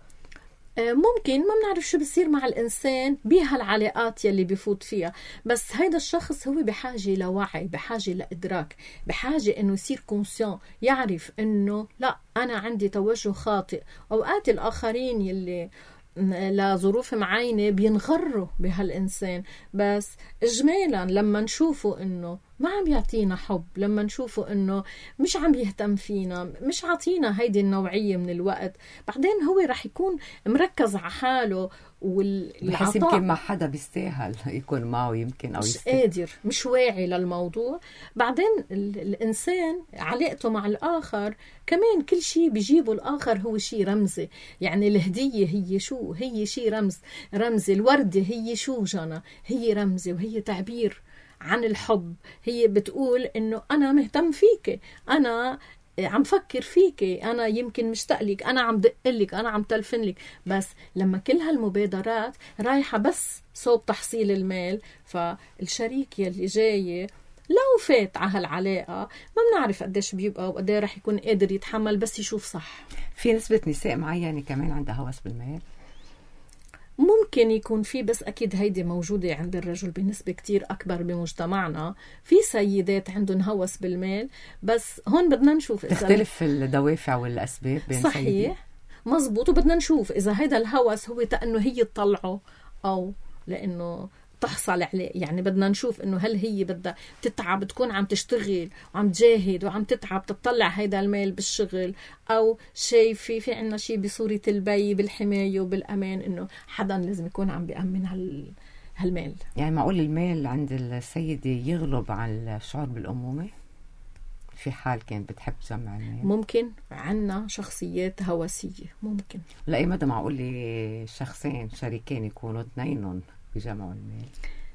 ممكن، ما بنعرف شو بصير مع الإنسان بهالعلاقات يلي بيفوت فيها، بس هيدا الشخص هو بحاجة لوعي، بحاجة لإدراك، بحاجة إنه يصير كونسيون، يعرف إنه لا أنا عندي توجه خاطئ. أوقات الآخرين يلي لظروف معينة بينغروا بهالإنسان، بس إجمالا لما نشوفه إنه ما عم يعطينا حب، لما نشوفه إنه مش عم يهتم فينا، مش عطينا هيدي النوعية من الوقت، بعدين هو رح يكون مركز على حاله بحس يمكن ما حدا بيستاهل يكون معه، يمكن أو مش قادر، مش واعي للموضوع. بعدين الإنسان علاقته مع الآخر كمان كل شيء بيجيبه الآخر هو شيء رمزي. يعني الهدية هي شو؟ هي شيء رمزي. الوردة هي شو جنى؟ هي رمزي وهي تعبير عن الحب. هي بتقول إنه أنا مهتم فيك، أنا عم فكر فيك، أنا يمكن مشتاق لك، أنا عم دقلك، أنا عم تلفن لك. بس لما كل هالمبادرات رايحة بس صوب تحصيل المال، فالشريك يلي جاي لو فات على هالعلاقة ما بنعرف قديش بيبقى وقديه رح يكون قادر يتحمل بس يشوف صح. في نسبة نساء معينة كمان عندها هوس بالمال؟ ممكن يكون في، بس أكيد هيدي موجودة عند الرجل بنسبة كتير أكبر بمجتمعنا. في سيدات عندهم هوس بالمال، بس هون بدنا نشوف إذا تختلف الدوافع والأسباب بين صحيح سيدين. مزبوط، وبدنا نشوف إذا هيدا الهوس هو تأنه هي تطلعه أو لأنه تحصل عليه. يعني بدنا نشوف إنه هل هي بدها تتعب، تكون عم تشتغل وعم تجاهد وعم تتعب تطلع هيدا المال بالشغل، أو شيء في عنا شيء بصورة البي بالحماية وبالأمان، إنه حدا لازم يكون عم بيأمن هالمال. يعني معقول المال عند السيدة يغلب على الشعور بالأمومة في حال كانت بتحب تجمع المال؟ ممكن عنا شخصيات هوسية، ممكن. لأي مدى معقول لي شخصين شريكين يكونوا اثنينهم بجمعوا المال؟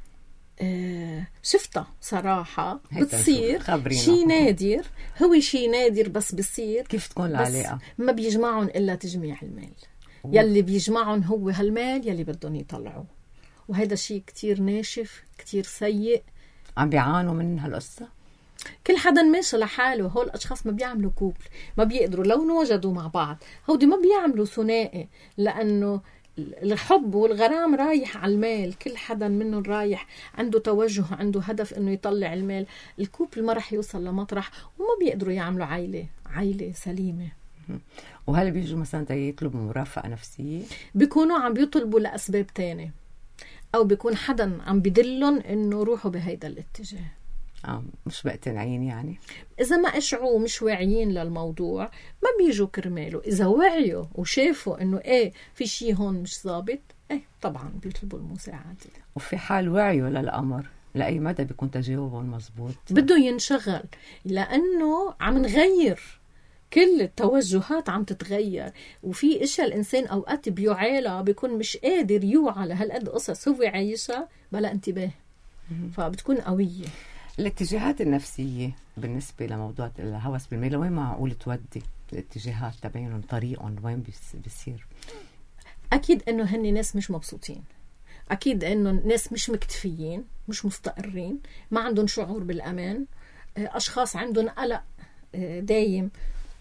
شفتها صراحة بتصير شيء نادر، هو شيء نادر بس بصير. كيف تكون العلاقة؟ ما بيجمعهم إلا تجميع المال. يلي بيجمعهم هو هالمال يلي بدهم يطلعوه، وهذا شيء كتير ناشف، كتير سيء. عم بيعانوا من هالقصة؟ كل حدا ماشي لحاله. هول الأشخاص ما بيعملوا كوبل، ما بيقدروا لو نوجدوا مع بعض، هودي ما بيعملوا ثنائي، لأنه الحب والغرام رايح على المال. كل حدا منهم رايح عنده توجه، عنده هدف انه يطلع المال. الكوبل ما رح يوصل لمطرح وما بيقدروا يعملوا عائلة سليمة. وهل بيجوا مثلا يطلبوا مرافقة نفسية؟ بيكونوا عم بيطلبوا لأسباب تانية، او بيكون حدا عم بدلهم انه روحوا بهيدا الاتجاه. مش مقتنعين يعني. إذا ما اشعوا مش واعيين للموضوع ما بيجوا كرماله. إذا وعيوا وشافوا إنه في شيء هون مش ضابط، طبعا بيطلبوا المساعدة. وفي حال وعيوا للأمر، لأي مدى بيكون تجاوبهم مزبوط؟ بده ينشغل، لأنه عم نغير، كل التوجهات عم تتغير، وفي اشياء الإنسان أوقات بيوعيلها بيكون مش قادر يوعى لهالقد قصص هو عايشها بلا انتباه، فبتكون قوية. الاتجاهات النفسية بالنسبة لموضوع الهوس بالمال وين معقول تودي الاتجاهات تبعهم، طريقهم وين بيصير؟ أكيد إنه هن ناس مش مبسوطين، أكيد إنه ناس مش مكتفيين، مش مستقرين، ما عندهم شعور بالأمان، أشخاص عندهم قلق دايم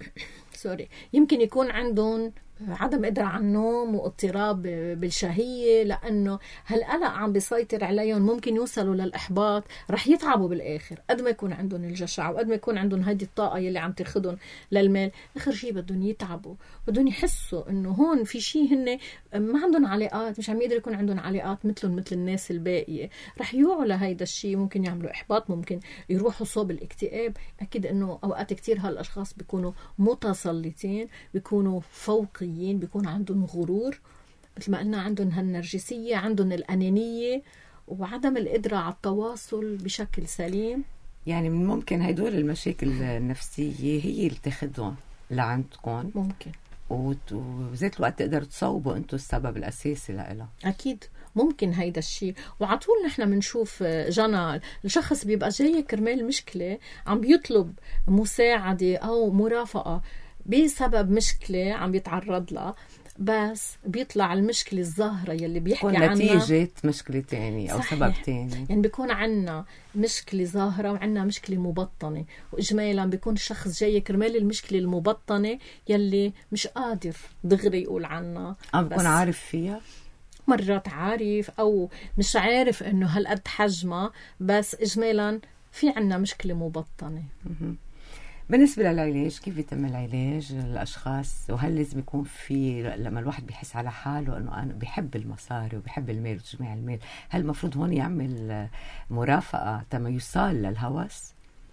يمكن يكون عندهم عدم قدرة على النوم واضطراب بالشهية، لأنه هالقلق عم بيسيطر عليهم، ممكن يوصلوا للإحباط، رح يتعبوا بالآخر. قد ما يكون عندهم الجشع وقد ما يكون عندهم هذه الطاقة يلي عم تاخدهم للمال، آخر شيء بدهم يتعبوا، بدهم يحسوا إنه هون في شيء هن ما عندهم علاقات، مش عم يقدر يكون عندهم علاقات مثلهم مثل الناس الباقية، رح يوعوا لهيدا الشيء، ممكن يعملوا إحباط، ممكن يروحوا صوب الاكتئاب. أكيد إنه أوقات كتير هالأشخاص بيكونوا متسلطين، بيكونوا فوقي، بيكون عندهم غرور، مثل ما قلنا عندهم هالنرجسية، عندهم الأنانية وعدم القدرة على التواصل بشكل سليم. يعني من ممكن هيدول المشاكل النفسية هي اللي تاخدهم لعندكم، ممكن وبذات الوقت تقدر تصوبوا انتم السبب الاساسي لها. اكيد ممكن هيدا الشيء، وعطول نحن منشوف جنى الشخص بيبقى جاي كرمال مشكلة عم بيطلب مساعدة أو مرافقة بسبب مشكلة عم بيتعرض لها، بس بيطلع المشكلة الظاهرة يلي بيحكي عنها نتيجة مشكلة تانية أو سبب تاني. يعني بيكون عنا مشكلة ظاهرة وعنا مشكلة مبطنة، وإجمالا بيكون الشخص جاي كرمال المشكلة المبطنة يلي مش قادر دغري يقول عنها، بيكون عارف فيها، مرات عارف أو مش عارف إنه هالقد حجمها، بس إجمالا في عنا مشكلة مبطنة. بالنسبة للعلاج، كيف يتم العلاج للأشخاص؟ وهل لازم يكون في لما الواحد بيحس على حاله أنه أنا بيحب المصاري وبيحب المال وتجميع المال، هل المفروض هون يعمل مرافقة تما يوصل للهوس؟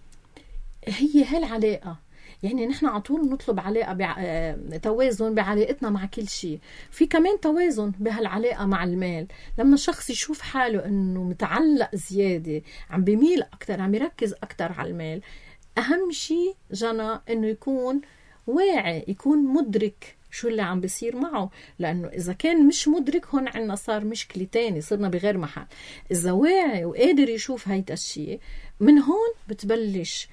هي هالعلاقة يعني نحن عطول نطلب علاقة توازن بعلاقتنا مع كل شيء. في كمان توازن بهالعلاقة مع المال، لما الشخص يشوف حاله أنه متعلق زيادة، عم بيميل أكتر، عم يركز أكتر على المال. أهم شيء جنى أنه يكون واعي، يكون مدرك شو اللي عم بيصير معه، لأنه إذا كان مش مدرك هون عنا صار مشكلة تاني، صرنا بغير محل. إذا واعي وقادر يشوف هيدا الشيء، من هون بتبلش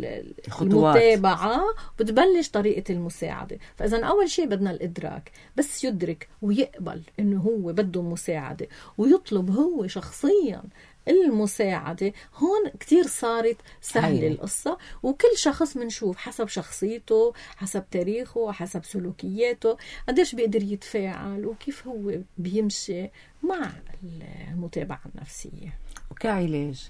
المتابعة، بتبلش طريقة المساعدة. فإذا أول شيء بدنا الإدراك، بس يدرك ويقبل إنه هو بده مساعدة ويطلب هو شخصيا المساعدة، هون كتير صارت سهلة القصة. وكل شخص منشوف حسب شخصيته، حسب تاريخه، حسب سلوكياته، قديش بيقدر يتفاعل وكيف هو بيمشي مع المتابعة النفسية. وكعلاج،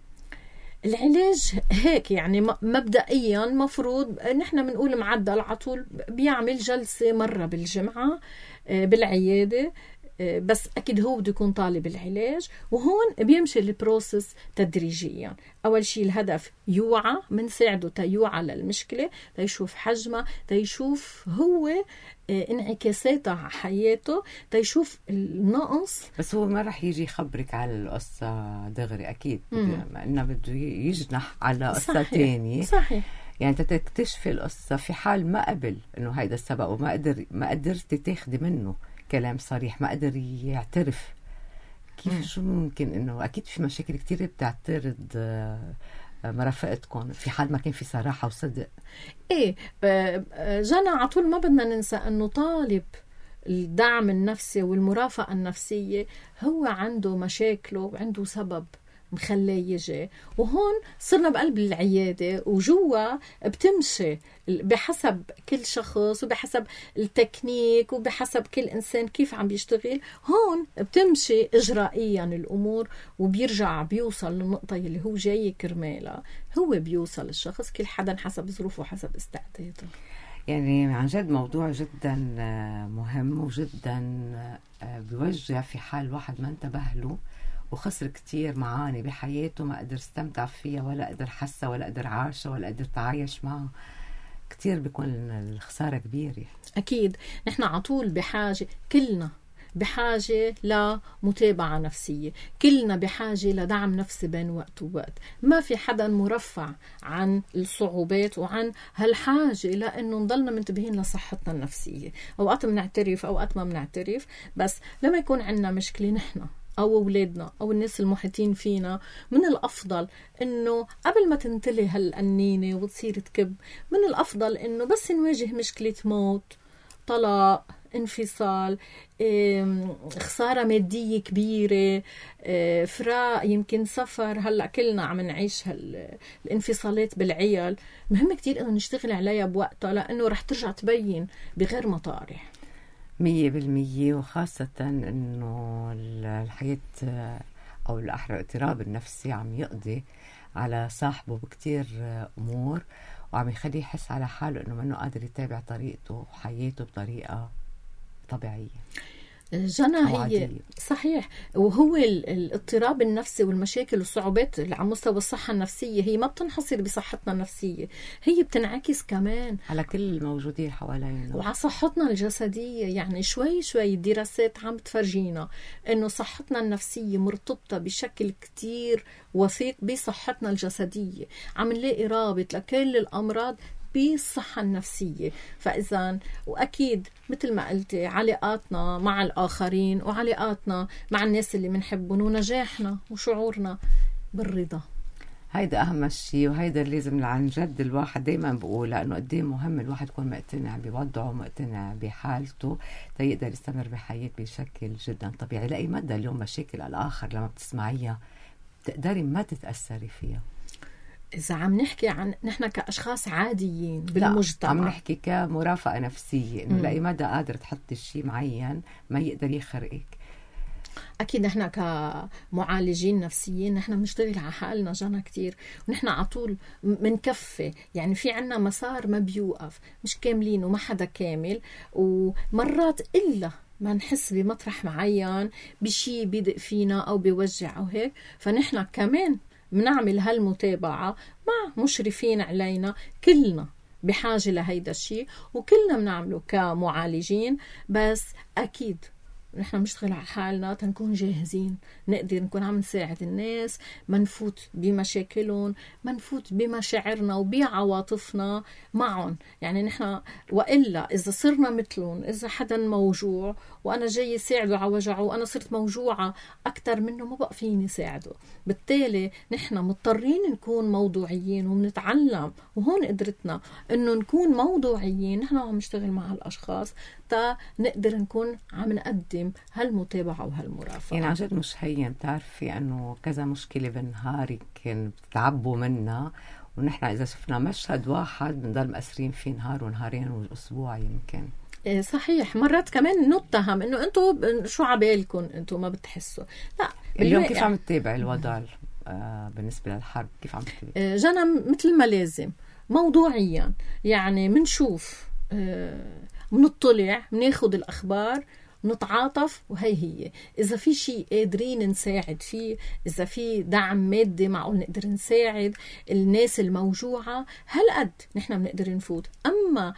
العلاج هيك يعني مبدئيا مفروض نحن بنقول معدل عطول بيعمل جلسة مرة بالجمعة بالعيادة، بس أكيد هو بده يكون طالب العلاج. وهون بيمشي البروسس تدريجيا. أول شيء الهدف يوعى، منساعده تيوعى للمشكلة، تيشوف حجمها، تيشوف هو انعكاساتها على حياته، تيشوف النقص. بس هو ما رح يجي يخبرك على القصة دغري، أكيد إنه بده يجنح على قصة تانية. صحيح. يعني تكتشفي القصة في حال ما قبل إنه هيدا السبب، وما قدرتي تاخدي منه كلام صريح، ما قدر يعترف. كيف شو ممكن إنه أكيد في مشاكل كتير بتعترض مرافقتكم في حال ما كان في صراحة وصدق. إيه جنى عطول ما بدنا ننسى أنه طالب الدعم النفسي والمرافقة النفسية هو عنده مشاكله وعنده سبب مخليه يجي. وهون صرنا بقلب العيادة وجوا بتمشي بحسب كل شخص وبحسب التكنيك وبحسب كل إنسان كيف عم بيشتغل. هون بتمشي إجرائيا الأمور وبيرجع بيوصل للنقطة اللي هو جاي كرمالها. هو بيوصل الشخص، كل حدا حسب ظروفه وحسب استعداده. يعني عن جد موضوع جدا مهم وجدا بيوجع في حال واحد ما انتبه له وخسر كتير معاني بحياته، ما قدر استمتع فيها ولا قدر حسها ولا قدر عاشها ولا قدر تعايش معها. كتير بيكون الخسارة كبيرة. أكيد نحن عطول بحاجة، كلنا بحاجة لمتابعة نفسية، كلنا بحاجة لدعم نفسي بين وقت ووقت. ما في حدا مرفع عن الصعوبات وعن هالحاجة لأنه نضلنا منتبهين لصحتنا النفسية. أوقات بنعترف أوقات ما بنعترف، بس لما يكون عندنا مشكلة نحن أو أولادنا أو الناس المحيطين فينا، من الأفضل إنه قبل ما تنتلي هالقنينة وتصير تكب، من الأفضل إنه بس نواجه مشكلة موت، طلاق، انفصال، خسارة مادية كبيرة، فراق، يمكن سفر. هلأ كلنا عم نعيش الانفصالات بالعيال. مهم كتير إنه نشتغل عليها بوقتها، لأنه رح ترجع تبين بغير مطارح 100%. وخاصة إنه الحياة أو الأحرى الاضطراب النفسي عم يقضي على صاحبه بكتير أمور، وعم يخليه يحس على حاله إنه منه قادر يتابع طريقته وحياته بطريقة طبيعية. جنى هي صحيح. وهو الاضطراب النفسي والمشاكل والصعوبات على مستوى الصحة النفسية هي ما بتنحصر بصحتنا النفسية، هي بتنعكس كمان على كل الموجودين حوالينا وعلى صحتنا الجسدية. يعني شوي شوي الدراسات عم تفرجينا إنه صحتنا النفسية مرتبطة بشكل كتير وثيق بصحتنا الجسدية. عم نلاقي رابط لكل الأمراض بالصحة النفسية. فإذا وأكيد مثل ما قلتي علاقاتنا مع الآخرين وعلاقاتنا مع الناس اللي منحبهم ونجاحنا وشعورنا بالرضا، هيدا أهم شيء. وهيدا اللي لازم عن جد الواحد دايما بقول، لأنه قد ايه مهم الواحد يكون مقتنع بوضعه، مقتنع بحالته، تيقدر يستمر بحياته بشكل جدا طبيعي. لأي مدى اليوم مشاكل الآخر لما بتسمعيها بتقدري ما تتأثري فيها. إذا عم نحكي عن نحن كأشخاص عاديين بالمجتمع، عم نحكي كمرافقة نفسية، إنه لأي مدى قادر تحطي شيء معين ما يقدر يخرقك. أكيد نحن كمعالجين نفسيين نحن بنشتغل على حالنا جانا كتير، ونحن عطول منكفي، يعني في عنا مسار ما بيوقف، مش كاملين وما حدا كامل. ومرات إلا ما نحس بمطرح معين بشي بيدق فينا أو بيوجع أو هيك، فنحن كمان منعمل هالمتابعة مع مشرفين علينا. كلنا بحاجة لهيدا الشيء وكلنا منعمله كمعالجين، بس أكيد نحن بنشتغل على حالنا تنكون جاهزين، نقدر نكون عم نساعد الناس، ما نفوت بمشاكلهم، ما نفوت بمشاعرنا وبعواطفنا معهم. يعني نحن وإلا إذا صرنا مثلهم، إذا حدا موجوع وأنا جاي ساعده على وجعه وأنا صرت موجوعة أكتر منه، ما بقى فيني ساعده. بالتالي نحن مضطرين نكون موضوعيين ومنتعلم، وهون قدرتنا إنه نكون موضوعيين نحن عم نشتغل مع الأشخاص تا نقدر نكون عم نقدم هالمتابعة وهالمرافقة. يعني عن جد مش هين، بتعرفي انه كذا مشكلة بنهارك بتتعبوا منها، ونحن اذا شفنا مشهد واحد بنضل مأثرين فيه نهار ونهارين واسبوع يمكن. صحيح. مرات كمان نتهم انه انتم شو عبالكم، انتم ما بتحسوا. لا، اليوم كيف عم تتابع الوضع بالنسبة للحرب؟ كيف عم تتابع؟ جانا مثل ما لازم موضوعيا، يعني منشوف، منطلع، مناخد الأخبار، نتعاطف، وهي إذا في شيء قادرين نساعد فيه، إذا في دعم مادي معقول نقدر نساعد الناس الموجوعة، هالقد نحن بنقدر نفوت. أما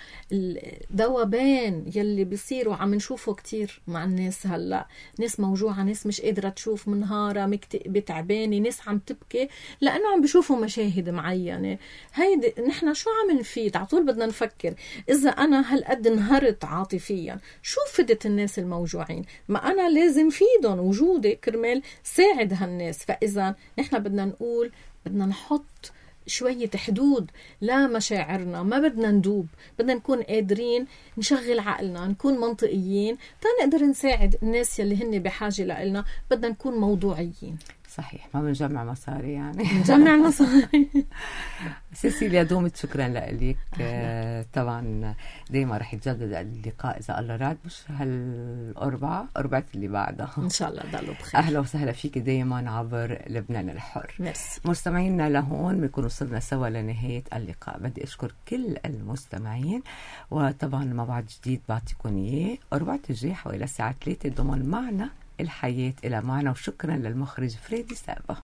الذوبان يلي بيصيروا عم نشوفه كتير مع الناس هلأ، ناس موجوعة، ناس مش قادرة تشوف، منهارة، مكتئبة، تعبانة، ناس عم تبكي لأنه عم بيشوفوا مشاهد معينة. هيدي نحن شو عم نفيد؟ عطول بدنا نفكر، إذا أنا هالقد انهرت عاطفيا شو فدت الناس موجوعين؟ ما أنا لازم فيدهم، وجودي كرمال ساعد هالناس. فإذا نحن بدنا نقول بدنا نحط شوية حدود لمشاعرنا، ما بدنا ندوب، بدنا نكون قادرين نشغل عقلنا، نكون منطقيين تا نقدر نساعد الناس يلي هن بحاجة لنا. بدنا نكون موضوعيين. صحيح، ما بنجمع مصاري يعني. نجمع مصاري. سيسيليا دومت، شكرا لك. طبعا دايما رح يتجدد اللقاء إذا الله راد، مش هالأربعة اللي بعدها إن شاء الله. ضلوا بخير. أهلا وسهلا فيك دايما عبر لبنان الحر. ميرسي. مستمعينا لهون بنكون وصلنا سوا لنهاية اللقاء. بدي أشكر كل المستمعين، وطبعا موعد جديد بعطيكم إياه أربعة الجاي حوالي الساعة 3 ضمن معنا الحياة إلى معنا. وشكرا للمخرج فريدي سابا.